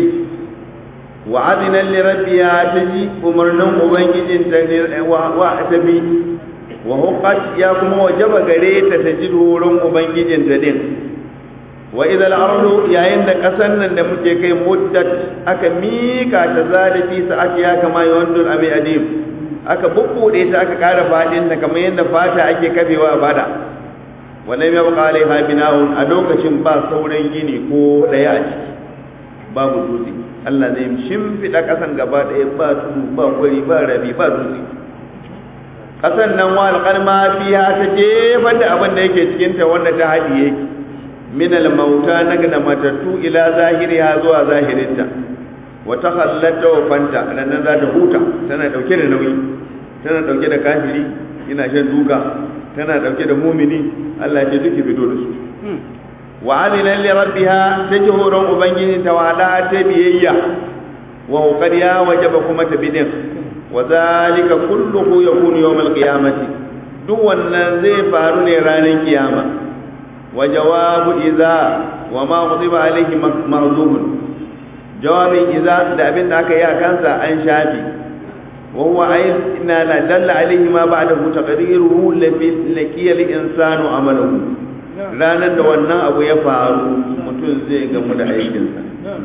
wa adina li rabbiha, taji umarnin ubangijin ta wa tabi, wa huqqat, ya kuma wajaba gare ta taji wurin ubangijin ta din. Wa idal ardu, yayin da kasan nan da muke kai muddat aka mika ta zalifi sa'ati ya kama yawandul abi adim, aka bubbude ta aka kara fadin ta kamar yadda fata ake kafewa a bada. Walam yabqa alaiha bina'un, a lokacin ba sauran gini ko daya a ciki, babu dutse. Allah zai shimfida kasan gaba daya, ba tudu ba kwari ba rabi ba dutse. Kasan nan wa alqalma fiha, ta jefar da abin da yake cikin ta wanda ta hadiye min al-mauta, nagna matattu ila zahiriha, zuwa zahirinta. wa takhallata wa fanta nan za ta huta, tana dauke da nauyi, tana dauke da kafiri yana shan duka, tana dauke da mumini, Allah ya duki fito da su. wa alila li rabbiha, tajhuran ubangiji tawala ta biyayya, wa qad ya wajaba kuma ta bidin, wa zalika kulluhu yakunu yawm al-qiyamati, duk wannan zai faru ne ranar kiyama. wa jawabu idza wa ma ghadiba alayhi mahdhubun, jawabin idza da abin da aka yi a kansa an shafi. wa huwa ayin inna la dalla alayhi ma ba'dahu taqdiruhu laqiya al-insanu amalahu, ranar da wannan abu ya faru mutum zai gamu da aikinsa.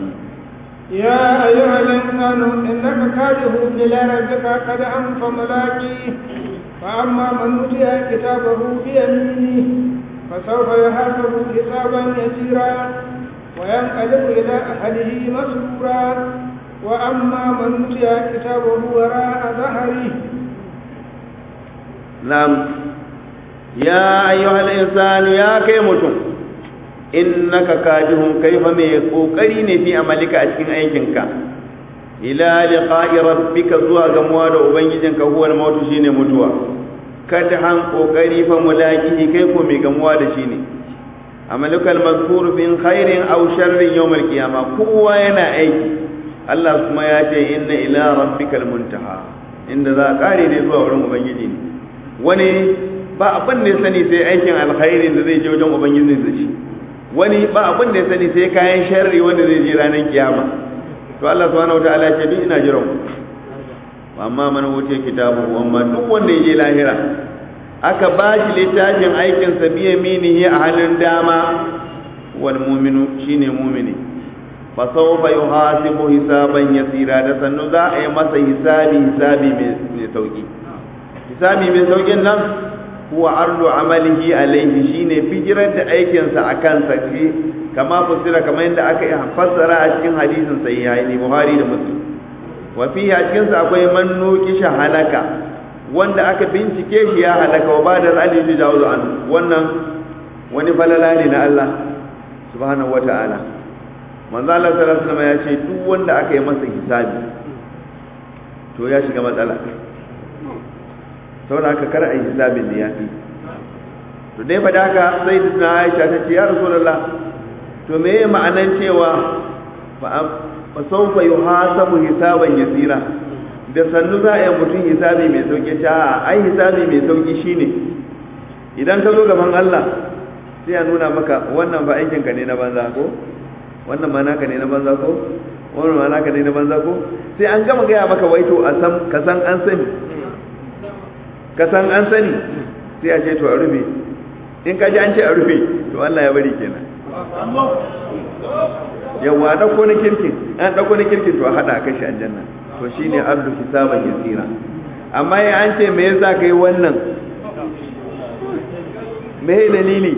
يا أيها الإنسان إنك كادح إلى ربك قدحا فملاقيه فأما من أوتي كتابه بيمينه فسوف يحاسب حسابا يسيرا وينقلب إلى أهله مسرورا وأما من أوتي كتابه وراء ظهره. نعم. يا أيها الإنسان يا كيمتم innaka kadihum, kaifa mai kokari ne fi amalika a cikin aikinka, ila liqa'i rabbika, zuwa gamuwa da ubangijinka, huwa al-maut, shine mutuwa. kadhan kokari fa mulaqihi, kai ko mai gamuwa da shi ne. amalikal mazkur bin khairin aw sharrin yawm al-qiyamah, kowa yana aiki. Allah kuma ya ce inna ila rabbikal muntaha, inda za kare ne zuwa wurin ubangiji ne. wani ba abin da sani sai aikin alkhairin da zai je wajen ubangiji da shi, wani ba abin da ya sani sai kayan sharri wanda zai je ranar kiyama. to Allah subhanahu wataala ya ce duk ina jiran ku. amma man wuce kitabu, amma duk wanda ya je lahira aka ba shi littafin aikin sa biye minihi a hannun dama, wal mu'minu, shine mu'mini, fa sawfa yuhasibu hisaban yasira, da sannu za a yi masa hisabi mai sauki. hisabi mai saukin nan huwa ardu amalihi alayhi, shine bijirar da aikinsa a kansa, kama fasira kamar yadda aka fassara a cikin hadisin sahihaini Buhari da Muslim. wa fihi a cikin sa akwai man nuqisha halaka, wanda aka bincike shi ya halaka, wa bada zalimi jawazu an, wannan wani falala ne na Allah subhanahu wataala. manzo Allah sallallahu alaihi wasallam ya ce duk wanda aka yi masa hisabi to ya shiga matsala, saboda haka kar a yi hisabin da ya fi. to dai faɗa haka sai da Aisha ta ce ya Rasulullah, to me ya ma'anan cewa fa sawfa yuhasabu hisaban yasira, da sannu za a yi mutum hisabi mai sauki? ta ai hisabi mai sauki shine idan ka zo gaban Allah sai ya nuna maka wannan ba aikin ka ne na banza ko, wannan ma naka ne na banza ko, wannan ma naka ne na banza ko, sai an gama gaya maka waito a san ka san an sani, ka san an sani, sai a ce to a rufe. in ka ji an ce a rufe to Allah ya bari kenan. yawa dauko na kirkin, an dauko na kirkin to a hada a kashi aljanna, to shine ardu hisaban yasira. amma ya an ce me yasa kai wannan, me dalili?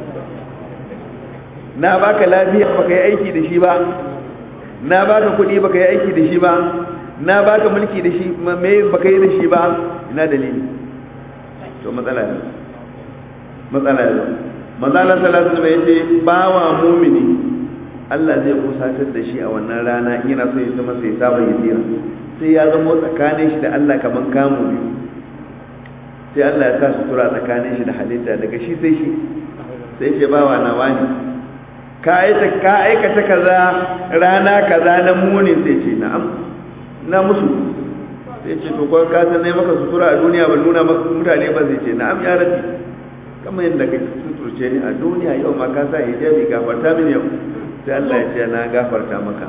na baka lafiya baka yi aiki da shi ba, na baka kuɗi baka yi aiki da shi ba, na baka mulki da shi me baka yi da shi ba, ina dalili? to matsala ne, matsala ne. manzala sallallahu alaihi wasallam yace bawa mu'mini Allah zai kusatar da shi a wannan rana, yana so ya zama sai saba yasira, sai ya zama tsakanin shi da Allah kaman kamu biyu, sai Allah ya sa sutura tsakanin shi da halitta, daga shi sai shi, sai ce bawa na wani ka aikata kaza rana kaza na muni sai ce na'am na musu sai ce to kwan ka san nayi maka sutura a duniya ban nuna maka mutane ba sai ce na'am ya rabbi kamar yadda ka suturce ni a duniya yau ma ka sa hijabi gafarta mini yau sai Allah ya ce na gafarta maka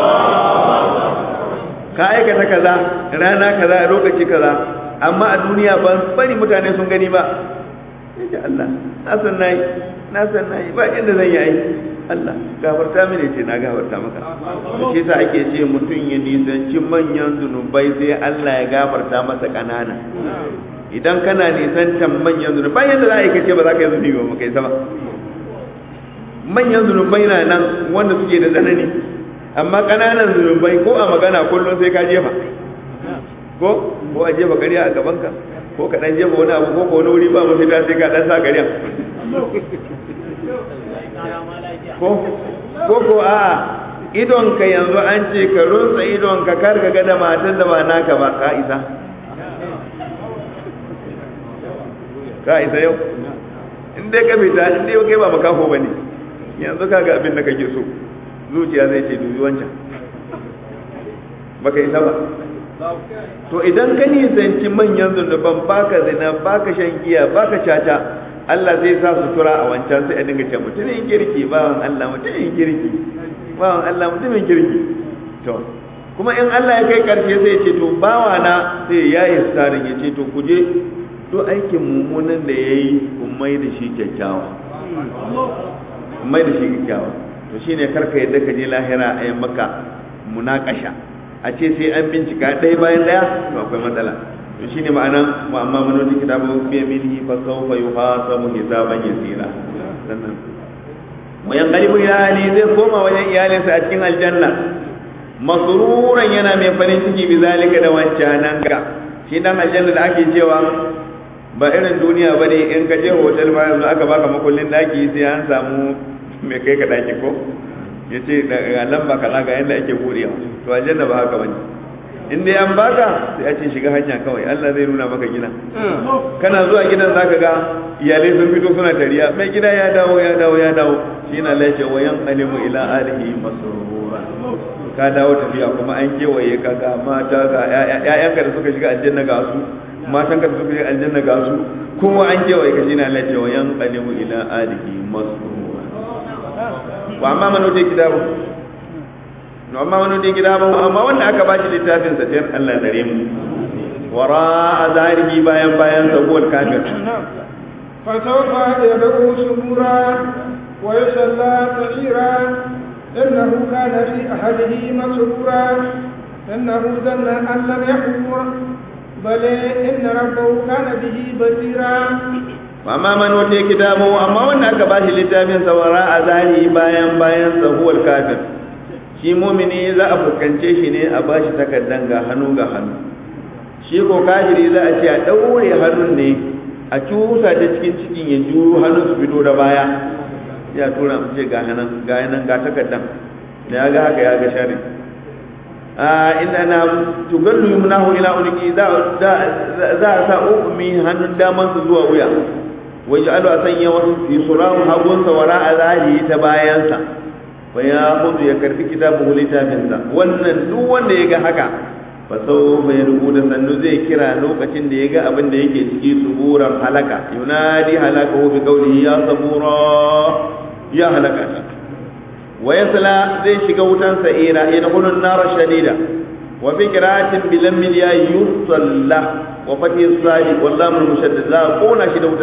ka aikata kaza rana kaza a lokaci kaza amma a duniya ban bari mutane sun gani ba sai ce Allah na san nayi ba inda zan yi aiki Allah gafarta mini ce na gafarta maka shi yasa ake ce mutum ya nisanci manyan zunubai sai Allah ya gafarta masa kanana idan kana nisantan manyan zunubai yadda za a yi kace ba za ka yi zunubi ba kai sama manyan zunubai na nan wanda suke da tsanani amma kananan zunubai ko a magana kullum sai ka jefa ko a jefa ƙarya a gabanka ko ka dan jefa wani abu ko wani wuri ba mafita sai ka dan sa ƙarya ko a idonka yanzu an ce ka runsa idonka kar ka ga da matan da ba naka ba ka isa yau in dai ka fita in dai kai ba makafo bane yanzu kaga abin da kake so zuciya zai ce dubi wancan baka isa ba to idan ka nisanci manyan zunuban baka zina baka shan giya baka caca Allah zai sa sutura a wancan sai a dinga ce mutumin kirki bawan Allah mutumin kirki bawan Allah mutumin kirki to kuma in Allah ya kai karshe sai ya ce to bawa na sai ya yi tsarin ya ce to ku je to aikin mummunan da yayi kun mai da shi kyakkyawa to shine karka yadda ka je lahira a yi maka munakasha a ce sai an bincika ɗaya bayan ɗaya to akwai matsala to shine ma'anan wa amma man wuti kitabu bi yaminihi fa sawfa yuhasabu hisaban yasira sannan wa yanqalibu ila ahli zai koma wajen iyalinsa a cikin aljanna masruran yana mai farin ciki bi zalika da wancanan ga shi dan aljanna da ake cewa ba irin duniya bane in ka je hotel ba yanzu aka baka makullin daki sai an samu mai kai ka daki ko yace daga lamba kaza ga yanda ake burewa to aljanna ba haka bane in dai an baka sai a ce shiga hanya kawai Allah zai nuna maka gidan kana zuwa gidan zaka ga iyalai sun fito suna tariya mai gida ya dawo shi na lace wayan alimu ila alihi masrura ka dawo tafiya kuma an kewaye ka ga mata ga ƴaƴanka da suka shiga aljanna ga su matan ka da suka shiga aljanna ga su kowa an kewaye ka shi na lace wayan alimu ila alihi masrura wa amma man wuce kitabu amma wanda aka bashi littafin sa sai Allah dare mu wara azarihi bayan sabuwar kafir fa sawfa yad'u subura wa yusalla ta'ira innahu kana fi ahadihi masrura innahu dhanna an lam yahur bal inna rabbahu kana bihi basira amma man wuce kitabu amma wanda aka bashi littafin sa wara azarihi bayan sabuwar kafir shi mumini za a fuskance shi ne a bashi takardan ga hannu shi ko kafiri za a ce a daure hannun ne a cusa ta cikin ya juro hannun su fito da baya ya tura mu ce ga takardan da ya ga haka ya ga shari inda na tugallu yumnahu ila ulqi za a sa ummi hannun daman su zuwa wuya waje alu a sanya wasu yusurahu hagunsa wara a zahiri ta bayansa fa ya hudu ya karbi kitabun littafinsa wannan duk wanda ya ga haka fa sau bai rubuta sannu zai kira lokacin da ya ga abin da yake ciki suburan halaka yunadi halakahu bi qawlihi ya sabura ya halaka wa yasla zai shiga wutan sa'ira yadkhulun nar shadida wa fi qira'atin bi lam ya yusalla wa fati as-sadi wallahu mushaddad la qona shi da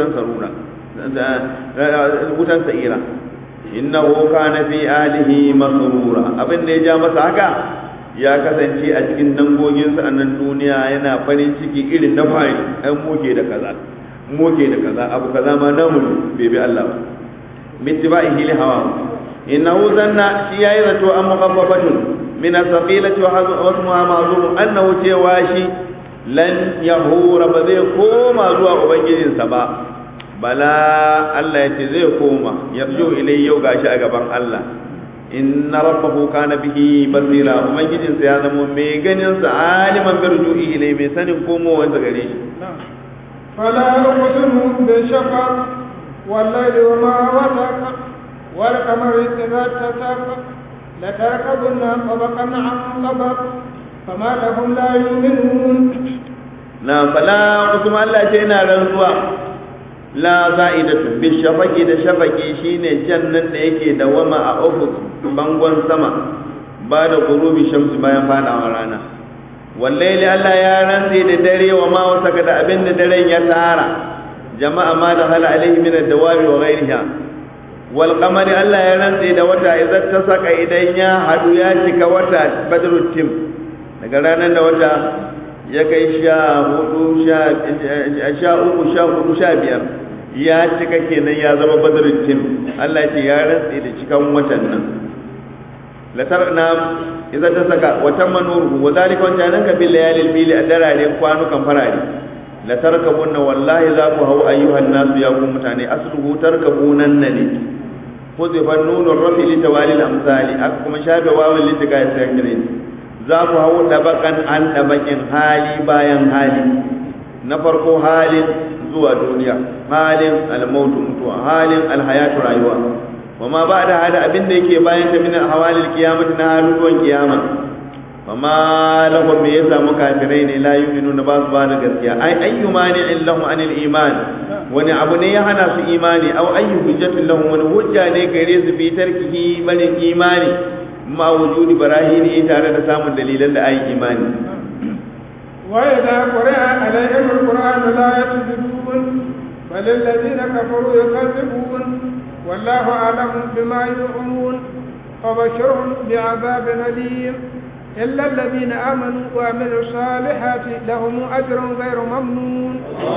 wutan sa'ira innahu kana fi ahlihi masrura abin da ya ja masa haka ya kasance a cikin dangoginsa a nan duniya yana farin ciki irin na fari an moke da kaza abu kaza ma namu bai bi Allah ba mittiba'ihi li hawa innahu zanna shi yayi zato an muqaffafatun min as-saqilati wa ismuha ma'zum annahu cewa shi lan yahura ba zai koma zuwa ubangijinsa ba bala Allah ya ce zai koma yarju ilai yau gashi a gaban Allah inna rabbahu kana bihi basira ubangijinsa ya zama mai ganin sa aliman birju'i ilai mai sanin komo wanda gare shi fala uqsimu bi shafaq wallahi wa ma wasaq والقمر إذا اتسق لتركبن طبقا عن طبق فما لهم لا يؤمنون. نعم فلا قسم الله شينا رنسوا لا زائدة بالشفق da shafaki shine jannan da yake dawama a ufuk bangon sama ba da gurubi shamsu bayan fadawa rana. wallahi Allah ya rantsi da dare wa ma wasaka da abin da daren ya tara jama'a ma da hala alaihi min ad-dawabi wa ghayriha. wal qamari Allah ya rantsi da wata idan ta saka idan ya hadu ya cika wata badrul tim daga ranar da wata ya kai 14 ya cika kenan ya zama badrul tim. Allah ya ce ya rantsi da cikan watan nan la tarna idan ta saka watan manuru wa zalika wa tanaka bil layalil bil adarare kwanukan farare la tarkabunna wallahi za ku hau ayyuhan nasu ya ku mutane asluhu tarkabunan ne huzifan nunun rafi li tawalil amsali aka kuma shafe wawan li tiga sakirin za ku hau dabakan an dabakin hali bayan hali. na farko halin zuwa duniya, halin al-maut mutuwa, halin al-hayatu rayuwa. wama ba'da hada abinda yake bayan ta min hawalil qiyamati na haluwan qiyama. wama lahum bi yasamu kafirai ne la yu'minuna ba su ba da gaskiya ai ayyumani illahum anil iman. wani abu ne ya hana su imani aw ayyu hujjatin lahum wani hujja ne gare su bi tarkihi barin imani ma wujudi barahini tare da samun dalilan da ayi imani. wa idza qira'a alayhim alquran la yasjudun bal alladhina kafaru yukadzibun wallahu a'lamu bima yu'minun fabashshirhum bi'adhabin alim إلا الذين آمنوا وعملوا الصالحات لهم أجر غير ممنون.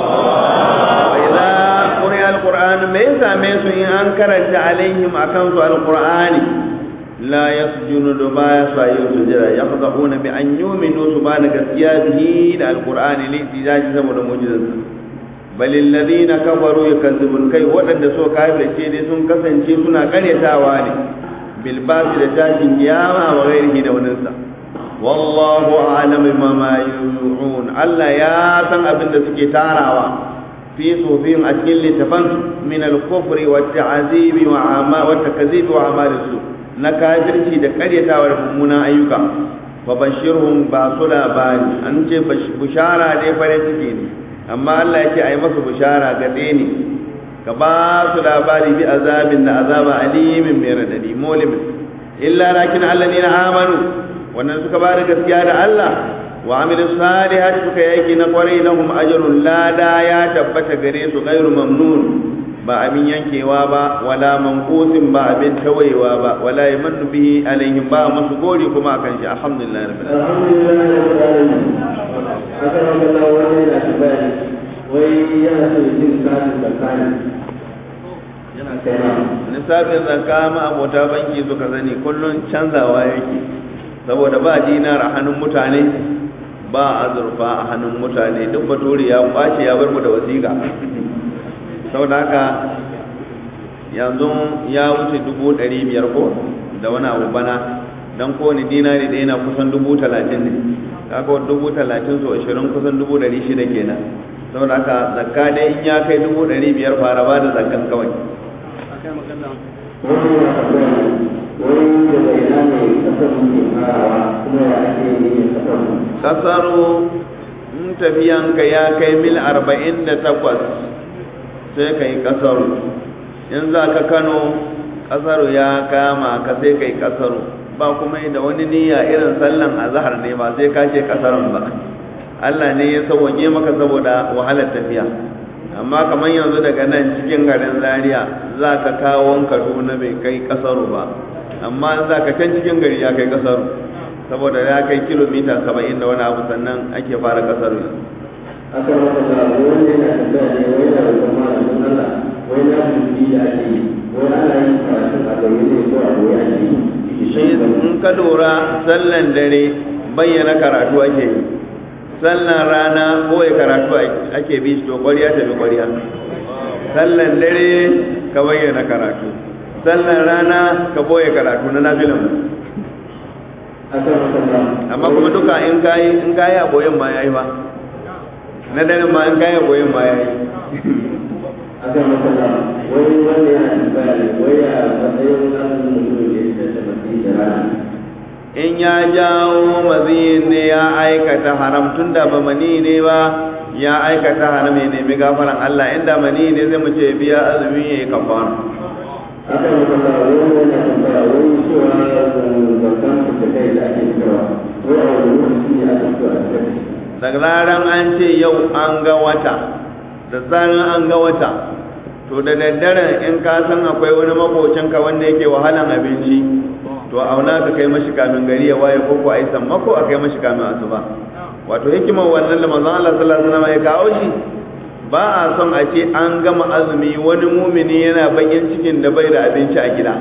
وإذا قرئ القرآن ليس ميس إن أنكرت عليهم أكنت القرآن لا يسجن دبايا سجد يخضعون بأن يؤمنوا سبحانك سياده القرآن لإحتجاج سبب المعجزة. بل الذين كفروا يكذبون كي ودن سو كافر شيء سن كسن شيء سنا قريتاوا ne بالباس لتاشن قيامة وغيره دوننسا. wallahu a'lamu bima yu'un. Allah ya san abin da suke tarawa fi sufin a cikin littafan min al-kufri wa ta'zibi wa takzibi wa amalisu na kafirci da karyatawa da mummunan ayyuka. fa bashirhum ba su labari an ce bushara ne farin ciki ne amma Allah yake ai masa bushara ga ne ka ba su labari bi azabin da azaba alimin mai radadi mulimin illa lakin alladhina amanu wannan suka ba da gaskiya da Allah wa amilu salihati suka yaki na kwarai lahum ajrun lada ya tabbata gare su ghairu mamnun ba abin yankewa ba wala manqusin ba abin tawayewa ba wala yamannu bihi alaihim ba musu gori kuma akan shi. alhamdulillah rabbil alamin. nisabin zakka ma abota banki suka sani kullun canzawa yake saboda ba dinar a hannun mutane ba azurfa a hannun mutane duk bature ya kwace ya bar mu da wasiƙa saboda haka yanzu ya wuce 500 ko da wani abu bana dan kowane dinari da yana kusan 30,000 ne kaga 30,000 so 20 kusan 600 kenan saboda haka zakka dai in ya kai 500 fara ba da zakkan kawai. kasaru in tafiyanka ya kai mil 48 sai ka yi kasaru. in za ka Kano kasaru ya kama ka sai ka yi kasaru ba kuma da wani niyya irin sallan azhar ne ba sai ka ce kasarun ba. Allah ne ya sauke maka saboda wahalar tafiya. amma kamar yanzu daga nan cikin garin Zaria za ka kawo Kaduna bai kai kasaru ba amma za ka can cikin gari ya kai kasaru saboda ya kai kilomita 70 da wani abu sannan ake fara kasaru. aka maka da wani yana tafiya ne wani da kuma Allah wani na mutum da ake yi wani ana yin karatu a gari ne ko a goyi ake yi shi in ka lura sallan dare bayyana karatu ake yi sallan rana boye karatu ake bi shi to ƙwariya ta bi ƙwariya. sallan dare ka bayyana karatu sallan rana ka boye karatu na nafilan. amma kuma duka in kayi a boyen ma yayi ba na dare ma in kayi a boyen ma yayi. akan matsala wai wanda yana tambaya ne wai a matsayin azumin mutum da ya da mafi da rana in ya jawo maziyin ne ya aikata haram tun da ba mani ne ba ya aikata haram ya nemi gafaran Allah inda mani ne zai mu ce biya azumi ya yi kafara akan matsala wai yana tambaya wai cewa zartan da kai da ake cewa wai a wani lokaci ne aka so a cikin daga zaran an ce yau an ga wata da zaran an ga wata to da daddaren in ka san akwai wani makocinka wanda yake wahalan abinci to auna ka kai mashi kamin gari ya waye ko a yi sammako a kai mashi kamin asuba wato hikimar wannan da manzon Allah sallallahu alaihi wasallam ya kawo shi ba a son a ce an gama azumi wani mumini yana bakin cikin da bai da abinci a gida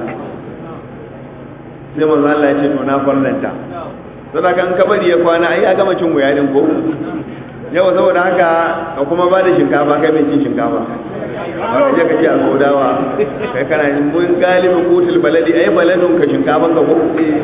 sai manzon Allah ya ce to na farlanta saboda kan kabari ya kwana ai ya gama cin wuya din ko yau saboda haka ka kuma ba da shinkafa kai mai cin shinkafa ba ka je ka ci a kodawa kai kana yin mun galibin kutul baladi ai baladun ka shinkafa ka ko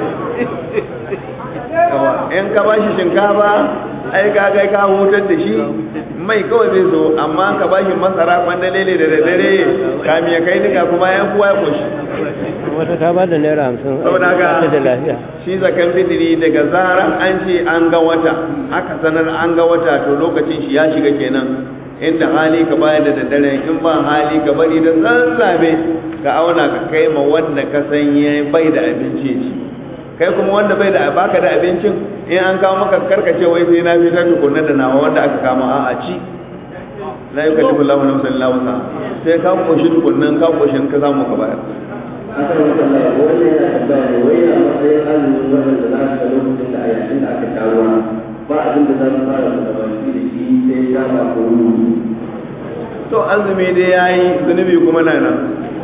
in ka ba shi shinkafa ai ka kai ka hutar da shi mai kawai zai zo amma ka ba shi masara kwanda lele da dare kami ya kai nika kuma yan kuwa ya koshi wata ta ba da naira 50 saboda haka da lafiya shi zakan fitiri daga zaran an ce an ga wata aka sanar an ga wata to lokacin shi ya shiga kenan inda hali ka bayar da daddare in ba hali ka bari da sassafe ka auna ka kai ma wanda ka san ya bai da abinci ci kai kuma wanda bai da baka da abincin in an kawo maka karkace wai sai na fitar tukunna da nawa wanda aka kama a'a ci la yukallifu Allahu nafsan illa wusa sai ka koshi tukunnan ka koshin ka samu ka bayar akan matsala wanda yana tambaya ne wai a matsayin azumin wanda za su ga lokacin da a yayin da aka kawo ba abin da za su fara da baki da shi sai ya ba ko to azumi dai yayi zunubi kuma na nan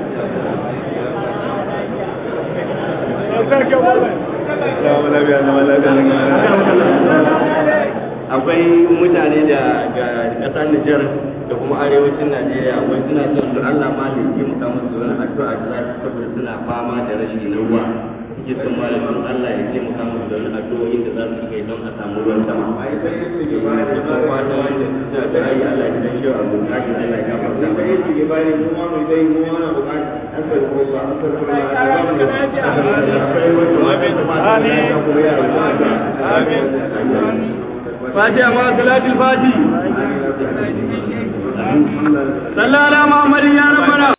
akwai mutane da ƙasar Nijar da kuma arewacin Najeriya akwai suna son su Allah ma da ke muka musu wani addu'a da za su saboda suna fama da rashi na ruwa suke son malamin Allah ya ce muka musu da wani addu'o'in da za su kai don a samu ruwan sama da kuma fata wanda suna da rayi Allah ya dan shewa mu kaji Allah ya gafarta ba yake ke bani mu ma mai dai mu ma na bukata an sai ko ba an sai ko amin فاتحة مع صلاة الفاتحة صلى على محمد يا ربنا